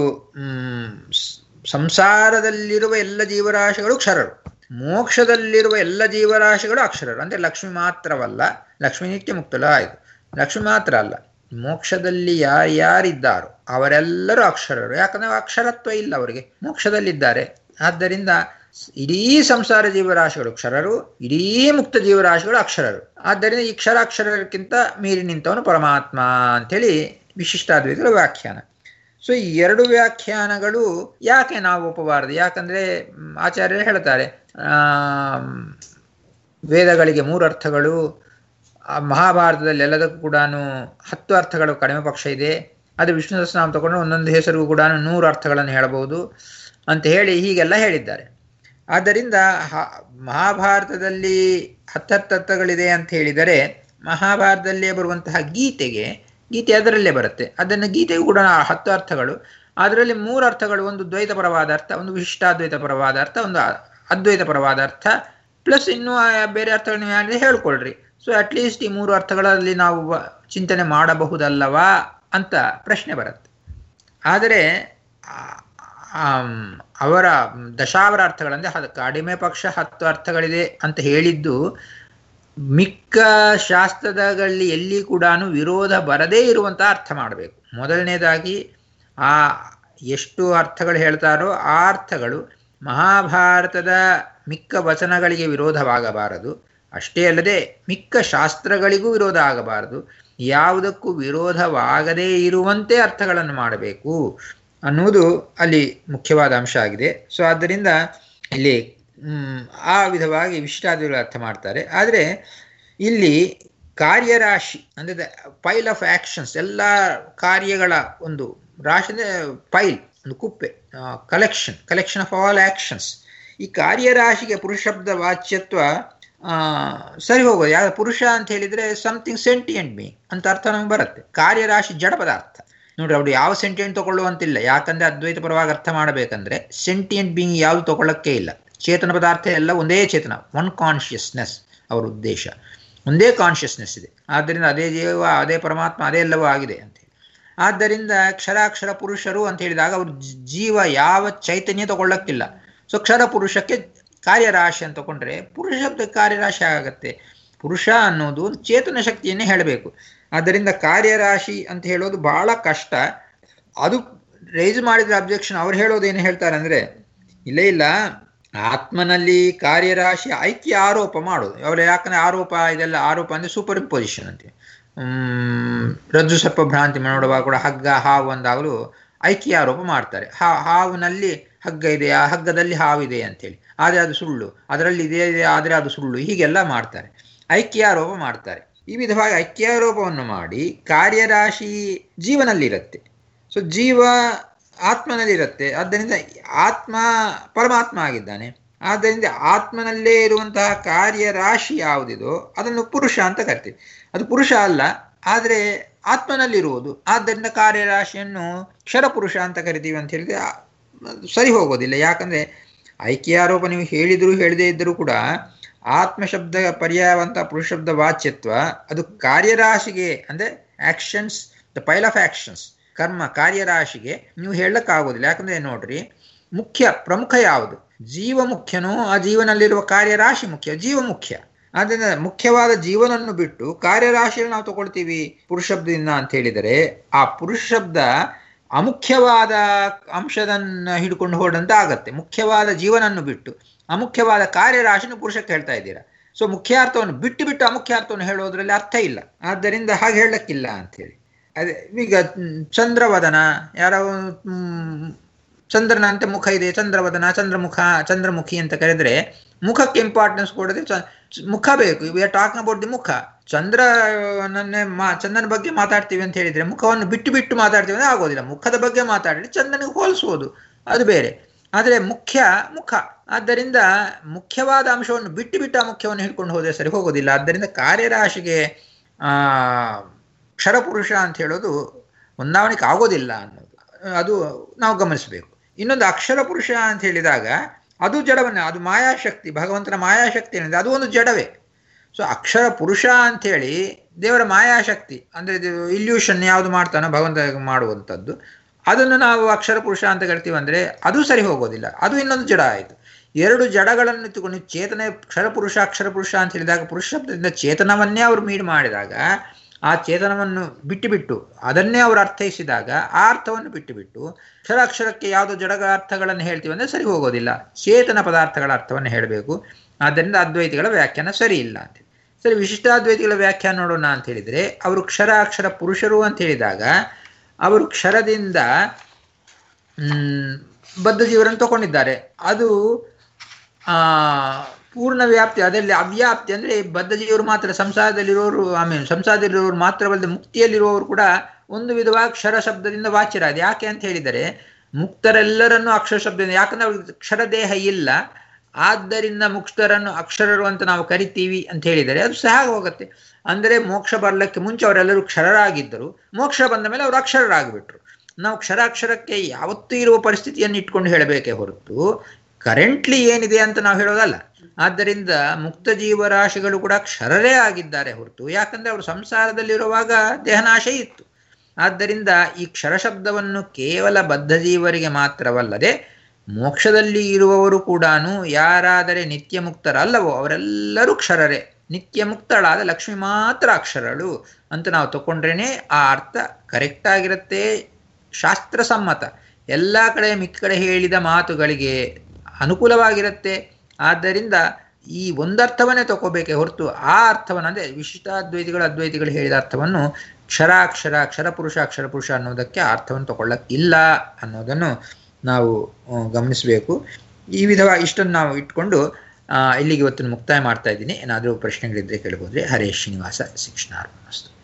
ಸಂಸಾರದಲ್ಲಿರುವ ಎಲ್ಲ ಜೀವರಾಶಿಗಳು ಕ್ಷರರು, ಮೋಕ್ಷದಲ್ಲಿರುವ ಎಲ್ಲ ಜೀವರಾಶಿಗಳು ಅಕ್ಷರರು. ಅಂದರೆ ಲಕ್ಷ್ಮಿ ಮಾತ್ರವಲ್ಲ, ಲಕ್ಷ್ಮಿ ನಿತ್ಯ ಮುಕ್ತಲ ಆಯಿತು, ಲಕ್ಷ್ಮಿ ಮಾತ್ರ ಅಲ್ಲ, ಮೋಕ್ಷದಲ್ಲಿ ಯಾರ್ಯಾರಿದ್ದಾರೋ ಅವರೆಲ್ಲರೂ ಅಕ್ಷರರು. ಯಾಕಂದರೆ ಅಕ್ಷರತ್ವ ಇಲ್ಲ ಅವರಿಗೆ, ಮೋಕ್ಷದಲ್ಲಿದ್ದಾರೆ. ಆದ್ದರಿಂದ ಇಡೀ ಸಂಸಾರ ಜೀವರಾಶಿಗಳು ಕ್ಷರರು, ಇಡೀ ಮುಕ್ತ ಜೀವರಾಶಿಗಳು ಅಕ್ಷರರು. ಆದ್ದರಿಂದ ಈ ಕ್ಷರಾಕ್ಷರಕ್ಕಿಂತ ಮೀರಿ ನಿಂತವನು ಪರಮಾತ್ಮ ಅಂಥೇಳಿ ವಿಶಿಷ್ಟಾದ್ವೈತಗಳ ವ್ಯಾಖ್ಯಾನ. ಸೊ ಈ ಎರಡು ವ್ಯಾಖ್ಯಾನಗಳು ಯಾಕೆ ನಾವು ಒಪ್ಪಬಾರದು? ಯಾಕಂದರೆ ಆಚಾರ್ಯರು ಹೇಳ್ತಾರೆ ವೇದಗಳಿಗೆ ಮೂರು ಅರ್ಥಗಳು, ಮಹಾಭಾರತದಲ್ಲಿ ಎಲ್ಲದಕ್ಕೂ ಕೂಡ ಹತ್ತು ಅರ್ಥಗಳು ಕಡಿಮೆ ಪಕ್ಷ ಇದೆ, ಅದು ವಿಷ್ಣು ಸಹಸ್ರನಾಮ ತಗೊಂಡು ಒಂದೊಂದು ಹೆಸರಿಗೂ ಕೂಡ ನೂರು ಅರ್ಥಗಳನ್ನು ಹೇಳಬಹುದು ಅಂತ ಹೇಳಿ ಹೀಗೆಲ್ಲ ಹೇಳಿದ್ದಾರೆ. ಆದ್ದರಿಂದ ಮಹಾಭಾರತದಲ್ಲಿ ಹತ್ತತ್ತು ಅರ್ಥಗಳಿದೆ ಅಂತ ಹೇಳಿದರೆ ಮಹಾಭಾರತದಲ್ಲೇ ಬರುವಂತಹ ಗೀತೆಗೆ, ಗೀತೆ ಅದರಲ್ಲೇ ಬರುತ್ತೆ, ಅದನ್ನು ಗೀತೆಗೂ ಕೂಡ ಹತ್ತು ಅರ್ಥಗಳು, ಅದರಲ್ಲಿ ಮೂರು ಅರ್ಥಗಳು, ಒಂದು ದ್ವೈತ ಪರವಾದ ಅರ್ಥ, ಒಂದು ವಿಶಿಷ್ಟಾದ್ವೈತ ಪರವಾದ ಅರ್ಥ, ಒಂದು ಅದ್ವೈತ ಪರವಾದ ಅರ್ಥ, ಪ್ಲಸ್ ಇನ್ನೂ ಬೇರೆ ಅರ್ಥಗಳನ್ನ ಯಾರು ಹೇಳ್ಕೊಳ್ರಿ. ಸೊ ಅಟ್ಲೀಸ್ಟ್ ಈ ಮೂರು ಅರ್ಥಗಳಲ್ಲಿ ನಾವು ಚಿಂತನೆ ಮಾಡಬಹುದಲ್ಲವಾ ಅಂತ ಪ್ರಶ್ನೆ ಬರುತ್ತೆ. ಆದರೆ ಅವರ ದಶಾವರ ಅರ್ಥಗಳಂದರೆ ಅದು ಕಡಿಮೆ ಪಕ್ಷ ಹತ್ತು ಅರ್ಥಗಳಿದೆ ಅಂತ ಹೇಳಿದ್ದು ಮಿಕ್ಕ ಶಾಸ್ತ್ರದಲ್ಲಿ ಎಲ್ಲಿ ಕೂಡ ವಿರೋಧ ಬರದೇ ಇರುವಂಥ ಅರ್ಥ ಮಾಡಬೇಕು. ಮೊದಲನೇದಾಗಿ ಆ ಎಷ್ಟು ಅರ್ಥಗಳು ಹೇಳ್ತಾರೋ ಆ ಅರ್ಥಗಳು ಮಹಾಭಾರತದ ಮಿಕ್ಕ ವಚನಗಳಿಗೆ ವಿರೋಧವಾಗಬಾರದು. ಅಷ್ಟೇ ಅಲ್ಲದೆ ಮಿಕ್ಕ ಶಾಸ್ತ್ರಗಳಿಗೂ ವಿರೋಧ ಆಗಬಾರದು. ಯಾವುದಕ್ಕೂ ವಿರೋಧವಾಗದೇ ಇರುವಂತೆ ಅರ್ಥಗಳನ್ನು ಮಾಡಬೇಕು ಅನ್ನುವುದು ಅಲ್ಲಿ ಮುಖ್ಯವಾದ ಅಂಶ ಆಗಿದೆ. ಸೊ ಆದ್ದರಿಂದ ಇಲ್ಲಿ ಆ ವಿಧವಾಗಿ ವಿಶಿಷ್ಟಾದ್ವೈತಗಳು ಅರ್ಥ ಮಾಡ್ತಾರೆ. ಆದರೆ ಇಲ್ಲಿ ಕಾರ್ಯರಾಶಿ ಅಂದರೆ ಪೈಲ್ ಆಫ್ ಆ್ಯಕ್ಷನ್ಸ್, ಎಲ್ಲ ಕಾರ್ಯಗಳ ಒಂದು ರಾಶಿ ಅಂದರೆ ಪೈಲ್, ಒಂದು ಕುಪ್ಪೆ, collection collection of all actions. ಈ ಕಾರ್ಯರಾಶಿಗೆ ಪುರುಷ ಶಬ್ದ ವಾಚ್ಯತ್ವ ಸರಿ ಹೋಗೋದು. ಯಾವ ಪುರುಷ ಅಂತ ಹೇಳಿದರೆ ಸಮಥಿಂಗ್ ಸೆಂಟಿಯೆಂಟ್ ಬೀಯಿಂಗ್ ಅಂತ ಅರ್ಥ ನಮ್ಗೆ ಬರುತ್ತೆ. ಕಾರ್ಯರಾಶಿ ಜಡ ಪದಾರ್ಥ ನೋಡ್ರಿ, ಅವ್ರು ಯಾವ ಸೆಂಟಿಯೆಂಟ್ ತೊಗೊಳ್ಳುವಂತಿಲ್ಲ. ಯಾಕಂದರೆ ಅದ್ವೈತ ಪರವಾಗಿ ಅರ್ಥ ಮಾಡಬೇಕಂದ್ರೆ ಸೆಂಟಿಯೆಂಟ್ ಬೀಯಿಂಗ್ ಯಾವುದು ತೊಗೊಳ್ಳೋಕ್ಕೆ ಇಲ್ಲ. ಚೇತನ ಪದಾರ್ಥ ಎಲ್ಲ ಒಂದೇ ಚೇತನ, ಒನ್ ಕಾನ್ಷಿಯಸ್ನೆಸ್ ಅವರ ಉದ್ದೇಶ, ಒಂದೇ ಕಾನ್ಷಿಯಸ್ನೆಸ್ ಇದೆ. ಆದ್ದರಿಂದ ಅದೇ ಜೀವ, ಅದೇ ಪರಮಾತ್ಮ, ಅದೇ ಎಲ್ಲವೂ ಆಗಿದೆ ಅಂತೇಳಿ. ಆದ್ದರಿಂದ ಕ್ಷರಾಕ್ಷರ ಪುರುಷರು ಅಂತ ಹೇಳಿದಾಗ ಅವರು ಜೀವ ಯಾವ ಚೈತನ್ಯ ತಗೊಳ್ಳಕ್ಕಿಲ್ಲ. ಸೊ ಕ್ಷರ ಪುರುಷಕ್ಕೆ ಕಾರ್ಯರಾಶಿ ಅಂತ ತಗೊಂಡ್ರೆ ಪುರುಷ ಶಬ್ದ ಕಾರ್ಯರಾಶಿ ಆಗತ್ತೆ. ಪುರುಷ ಅನ್ನೋದು ಒಂದು ಚೇತನ ಶಕ್ತಿಯನ್ನೇ ಹೇಳಬೇಕು. ಆದ್ದರಿಂದ ಕಾರ್ಯರಾಶಿ ಅಂತ ಹೇಳೋದು ಬಹಳ ಕಷ್ಟ. ಅದು ರೈಸ್ ಮಾಡಿದ್ರೆ ಅಬ್ಜೆಕ್ಷನ್ ಅವ್ರು ಹೇಳೋದೇನು ಹೇಳ್ತಾರೆ ಅಂದರೆ, ಇಲ್ಲ ಇಲ್ಲ ಆತ್ಮನಲ್ಲಿ ಕಾರ್ಯರಾಶಿ ಐಕ್ಯ ಆರೋಪ ಮಾಡೋದು. ಅವ್ರು ಯಾಕಂದರೆ ಆರೋಪ ಇದೆಲ್ಲ ಆರೋಪ ಅಂದರೆ ಸೂಪರ್ ಇಂಪೊಸಿಷನ್ ಅಂತ. ರಜ್ಜು ಸರ್ಪ ಭ್ರಾಂತಿ ಮಾಡುವಾಗ ಕೂಡ ಹಗ್ಗ ಹಾವು ಅಂದಾಗಲೂ ಐಕ್ಯ ಆರೋಪ ಮಾಡ್ತಾರೆ. ಹಾ ಹಾವಿನಲ್ಲಿ ಹಗ್ಗ ಇದೆ, ಆ ಹಗ್ಗದಲ್ಲಿ ಹಾವಿದೆ ಅಂತೇಳಿ, ಆದರೆ ಅದು ಸುಳ್ಳು, ಅದರಲ್ಲಿ ಇದೇ ಇದೆ ಆದರೆ ಅದು ಸುಳ್ಳು, ಹೀಗೆಲ್ಲ ಮಾಡ್ತಾರೆ, ಐಕ್ಯಾರೋಪ ಮಾಡ್ತಾರೆ. ಈ ವಿಧವಾಗಿ ಐಕ್ಯಾರೋಪವನ್ನು ಮಾಡಿ ಕಾರ್ಯರಾಶಿ ಜೀವನಲ್ಲಿರುತ್ತೆ. ಸೊ ಜೀವ ಆತ್ಮನಲ್ಲಿರುತ್ತೆ. ಆದ್ದರಿಂದ ಆತ್ಮ ಪರಮಾತ್ಮ ಆಗಿದ್ದಾನೆ. ಆದ್ದರಿಂದ ಆತ್ಮನಲ್ಲೇ ಇರುವಂತಹ ಕಾರ್ಯರಾಶಿ ಯಾವುದಿದೋ ಅದನ್ನು ಪುರುಷ ಅಂತ ಕರಿತೀವಿ. ಅದು ಪುರುಷ ಅಲ್ಲ, ಆದರೆ ಆತ್ಮನಲ್ಲಿರುವುದು. ಆದ್ದರಿಂದ ಕಾರ್ಯರಾಶಿಯನ್ನು ಕ್ಷರಪುರುಷ ಅಂತ ಕರಿತೀವಿ ಅಂತ ಹೇಳಿದ್ರೆ ಸರಿ ಹೋಗೋದಿಲ್ಲ. ಯಾಕಂದರೆ ಐಕ್ಯಾರೋಪ ನೀವು ಹೇಳಿದರೂ ಹೇಳದೇ ಇದ್ದರೂ ಕೂಡ ಆತ್ಮಶಬ್ದ ಪರ್ಯಾಯವಂತ ಪುರುಷ ಶಬ್ದ ವಾಚ್ಯತ್ವ ಅದು ಕಾರ್ಯರಾಶಿಗೆ ಅಂದರೆ actions, the pile of actions, ಕರ್ಮ ಕಾರ್ಯರಾಶಿಗೆ ನೀವು ಹೇಳಕ್ಕಾಗೋದಿಲ್ಲ. ಯಾಕಂದರೆ ನೋಡ್ರಿ, ಮುಖ್ಯ ಪ್ರಮುಖ ಯಾವುದು? ಜೀವ ಮುಖ್ಯನೋ ಆ ಜೀವನಲ್ಲಿರುವ ಕಾರ್ಯರಾಶಿ ಮುಖ್ಯ? ಜೀವ ಮುಖ್ಯ. ಆದ್ದರಿಂದ ಮುಖ್ಯವಾದ ಜೀವನನ್ನು ಬಿಟ್ಟು ಕಾರ್ಯರಾಶಿಯನ್ನು ನಾವು ತಗೊಳ್ತೀವಿ ಪುರುಷ ಶಬ್ದದಿಂದ ಅಂತ ಹೇಳಿದರೆ ಆ ಪುರುಷ ಶಬ್ದ ಅಮುಖ್ಯವಾದ ಅಂಶದನ್ನು ಹಿಡ್ಕೊಂಡು ಹೊರಡಂತ ಆಗತ್ತೆ. ಮುಖ್ಯವಾದ ಜೀವನನ್ನು ಬಿಟ್ಟು ಅಮುಖ್ಯವಾದ ಕಾರ್ಯರಾಶಿನ ಪುರುಷಕ್ಕೆ ಹೇಳ್ತಾ ಇದ್ದೀರಾ. ಸೊ ಮುಖ್ಯಾರ್ಥವನ್ನು ಬಿಟ್ಟು ಬಿಟ್ಟು ಅಮುಖ್ಯಾರ್ಥವನ್ನು ಹೇಳೋದ್ರಲ್ಲಿ ಅರ್ಥ ಇಲ್ಲ. ಆದ್ದರಿಂದ ಹಾಗೆ ಹೇಳಕ್ಕಿಲ್ಲ ಅಂಥೇಳಿ. ಅದೇ ಈಗ ಚಂದ್ರವದನ, ಯಾರೋ ಚಂದ್ರನಂತೆ ಮುಖ ಇದೆ, ಚಂದ್ರವದನ, ಚಂದ್ರಮುಖ, ಚಂದ್ರಮುಖಿ ಅಂತ ಕರೆದ್ರೆ ಮುಖಕ್ಕೆ ಇಂಪಾರ್ಟೆನ್ಸ್ ಕೊಡದೆ ಮುಖ ಬೇಕು. We are talking about the ಮುಖ. ಚಂದ್ರನನ್ನೇ ಮಾ ಚಂದ್ರನ ಬಗ್ಗೆ ಮಾತಾಡ್ತೀವಿ ಅಂತ ಹೇಳಿದರೆ ಮುಖವನ್ನು ಬಿಟ್ಟು ಬಿಟ್ಟು ಮಾತಾಡ್ತೀವಿ ಅಂದರೆ ಆಗೋದಿಲ್ಲ. ಮುಖದ ಬಗ್ಗೆ ಮಾತಾಡಿ ಚಂದ್ರನಿಗೆ ಹೋಲಿಸುವುದು ಅದು ಬೇರೆ. ಆದರೆ ಮುಖ್ಯ ಮುಖ. ಆದ್ದರಿಂದ ಮುಖ್ಯವಾದ ಅಂಶವನ್ನು ಬಿಟ್ಟು ಬಿಟ್ಟು ಆ ಮುಖ್ಯವನ್ನು ಹಿಡ್ಕೊಂಡು ಹೋದರೆ ಸರಿ ಹೋಗೋದಿಲ್ಲ. ಆದ್ದರಿಂದ ಕಾರ್ಯರಾಶಿಗೆ ಕ್ಷರಪುರುಷ ಅಂತ ಹೇಳೋದು ಹೊಂದಾವಣಿಕೆ ಆಗೋದಿಲ್ಲ ಅನ್ನೋದು ಅದು ನಾವು ಗಮನಿಸಬೇಕು. ಇನ್ನೊಂದು ಅಕ್ಷರ ಪುರುಷ ಅಂತ ಹೇಳಿದಾಗ ಅದು ಜಡವನ್ನೇ, ಅದು ಮಾಯಾಶಕ್ತಿ, ಭಗವಂತನ ಮಾಯಾಶಕ್ತಿ ಏನಿದೆ ಅದು ಒಂದು ಜಡವೇ. ಸೊ ಅಕ್ಷರ ಪುರುಷ ಅಂಥೇಳಿ ದೇವರ ಮಾಯಾಶಕ್ತಿ ಅಂದರೆ ಇಲ್ಯೂಷನ್ ಯಾವುದು ಮಾಡ್ತಾನೋ ಭಗವಂತ ಮಾಡುವಂಥದ್ದು, ಅದನ್ನು ನಾವು ಅಕ್ಷರ ಪುರುಷ ಅಂತ ಕರಿತೀವಿ ಅಂದರೆ ಅದು ಸರಿ ಹೋಗೋದಿಲ್ಲ. ಅದು ಇನ್ನೊಂದು ಜಡ ಆಯಿತು. ಎರಡು ಜಡಗಳನ್ನು ತಗೊಂಡು ಚೇತನ ಕ್ಷರಪುರುಷ ಅಕ್ಷರ ಪುರುಷ ಅಂತ ಹೇಳಿದಾಗ ಪುರುಷ ಶಬ್ದದಿಂದ ಚೇತನವನ್ನೇ ಅವರು ಮೀಡ್ ಮಾಡಿದಾಗ ಆ ಚೇತನವನ್ನು ಬಿಟ್ಟು ಬಿಟ್ಟು ಅದನ್ನೇ ಅವರು ಅರ್ಥೈಸಿದಾಗ ಆ ಅರ್ಥವನ್ನು ಬಿಟ್ಟು ಬಿಟ್ಟು ಕ್ಷರಾಕ್ಷರಕ್ಕೆ ಯಾವುದೋ ಜಡಗಳ ಅರ್ಥಗಳನ್ನು ಹೇಳ್ತೀವಿ ಅಂದರೆ ಸರಿ ಹೋಗೋದಿಲ್ಲ. ಚೇತನ ಪದಾರ್ಥಗಳ ಅರ್ಥವನ್ನು ಹೇಳಬೇಕು. ಆದ್ದರಿಂದ ಅದ್ವೈತಿಗಳ ವ್ಯಾಖ್ಯಾನ ಸರಿ ಇಲ್ಲ ಅಂತ. ಸರಿ, ವಿಶಿಷ್ಟಾದ್ವೈತಿಗಳ ವ್ಯಾಖ್ಯಾನ ನೋಡೋಣ ಅಂತ ಹೇಳಿದರೆ ಅವರು ಕ್ಷರ ಅಕ್ಷರ ಪುರುಷರು ಅಂತ ಹೇಳಿದಾಗ ಅವರು ಕ್ಷರದಿಂದ ಬದ್ಧ ಜೀವರನ್ನು ತಗೊಂಡಿದ್ದಾರೆ. ಅದು ಪೂರ್ಣ ವ್ಯಾಪ್ತಿ, ಅದರಲ್ಲಿ ಅವ್ಯಾಪ್ತಿ ಅಂದರೆ ಬದ್ಧ ಜೀವರು ಮಾತ್ರ, ಸಂಸಾರದಲ್ಲಿರೋರು ಆಮೇಲೆ ಸಂಸಾರದಲ್ಲಿರೋರು ಮಾತ್ರವಲ್ಲದೆ ಮುಕ್ತಿಯಲ್ಲಿರುವವರು ಕೂಡ ಒಂದು ವಿಧವಾಗಿ ಕ್ಷರ ಶಬ್ದದಿಂದ ವಾಚ್ಯರಾದ. ಯಾಕೆ ಅಂತ ಹೇಳಿದರೆ ಮುಕ್ತರೆಲ್ಲರನ್ನು ಅಕ್ಷರ ಶಬ್ದದಿಂದ, ಯಾಕಂದ್ರೆ ಅವ್ರಿಗೆ ಕ್ಷರ ದೇಹ ಇಲ್ಲ, ಆದ್ದರಿಂದ ಮುಕ್ತರನ್ನು ಅಕ್ಷರರು ಅಂತ ನಾವು ಕರಿತೀವಿ ಅಂತ ಹೇಳಿದರೆ ಅದು ಸಹ ಹೋಗುತ್ತೆ. ಅಂದರೆ ಮೋಕ್ಷ ಬರಲಿಕ್ಕೆ ಮುಂಚೆ ಅವರೆಲ್ಲರೂ ಕ್ಷರರಾಗಿದ್ದರು, ಮೋಕ್ಷ ಬಂದ ಮೇಲೆ ಅವರು ಅಕ್ಷರರಾಗಿಬಿಟ್ರು. ನಾವು ಕ್ಷರಾಕ್ಷರಕ್ಕೆ ಯಾವತ್ತೂ ಇರುವ ಪರಿಸ್ಥಿತಿಯನ್ನು ಇಟ್ಕೊಂಡು ಹೇಳಬೇಕೇ ಹೊರತು ಕರೆಂಟ್ಲಿ ಏನಿದೆ ಅಂತ ನಾವು ಹೇಳೋದಲ್ಲ. ಆದ್ದರಿಂದ ಮುಕ್ತ ಜೀವರಾಶಿಗಳು ಕೂಡ ಕ್ಷರರೇ ಆಗಿದ್ದಾರೆ ಹೊರತು, ಯಾಕಂದರೆ ಅವರು ಸಂಸಾರದಲ್ಲಿರುವಾಗ ದೇಹನಾಶ ಇತ್ತು. ಆದ್ದರಿಂದ ಈ ಕ್ಷರಶಬ್ದವನ್ನು ಕೇವಲ ಬದ್ಧಜೀವರಿಗೆ ಮಾತ್ರವಲ್ಲದೆ ಮೋಕ್ಷದಲ್ಲಿ ಇರುವವರು ಕೂಡ ಯಾರಾದರೆ ನಿತ್ಯ ಮುಕ್ತರಲ್ಲವೋ ಅವರೆಲ್ಲರೂ ಕ್ಷರರೇ. ನಿತ್ಯ ಮುಕ್ತಳಾದ ಲಕ್ಷ್ಮಿ ಮಾತ್ರ ಅಕ್ಷರಳು ಅಂತ ನಾವು ತಗೊಂಡ್ರೇನೆ ಆ ಅರ್ಥ ಕರೆಕ್ಟಾಗಿರುತ್ತೆ, ಶಾಸ್ತ್ರಸಮ್ಮತ, ಎಲ್ಲ ಕಡೆ ಮಿಕ್ಕ ಕಡೆ ಹೇಳಿದ ಮಾತುಗಳಿಗೆ ಅನುಕೂಲವಾಗಿರುತ್ತೆ. ಆದ್ದರಿಂದ ಈ ಒಂದರ್ಥವನ್ನೇ ತಗೋಬೇಕೆ ಹೊರತು ಆ ಅರ್ಥವನ್ನು ಅಂದರೆ ವಿಶಿಷ್ಟಾದ್ವೈತಿಗಳು ಅದ್ವೈತಿಗಳು ಹೇಳಿದ ಅರ್ಥವನ್ನು ಕ್ಷರಾಕ್ಷರ ಕ್ಷರಪುರುಷ ಅಕ್ಷರಪುರುಷ ಅನ್ನೋದಕ್ಕೆ ಅರ್ಥವನ್ನು ತಗೊಳ್ಳಕ್ಕಿಲ್ಲ ಅನ್ನೋದನ್ನು ನಾವು ಗಮನಿಸಬೇಕು. ಈ ವಿಧವಾಗಿ ಇಷ್ಟನ್ನು ನಾವು ಇಟ್ಕೊಂಡು ಇಲ್ಲಿಗೆ ಇವತ್ತು ಮುಕ್ತಾಯ ಮಾಡ್ತಾ ಇದ್ದೀನಿ. ಏನಾದರೂ ಪ್ರಶ್ನೆಗಳಿದ್ದರೆ ಕೇಳ್ಬೋದ್ರೆ. ಹರೇ ಶ್ರೀನಿವಾಸ ಶಿಕ್ಷಣಾರ್ಪಣಮಸ್ತು.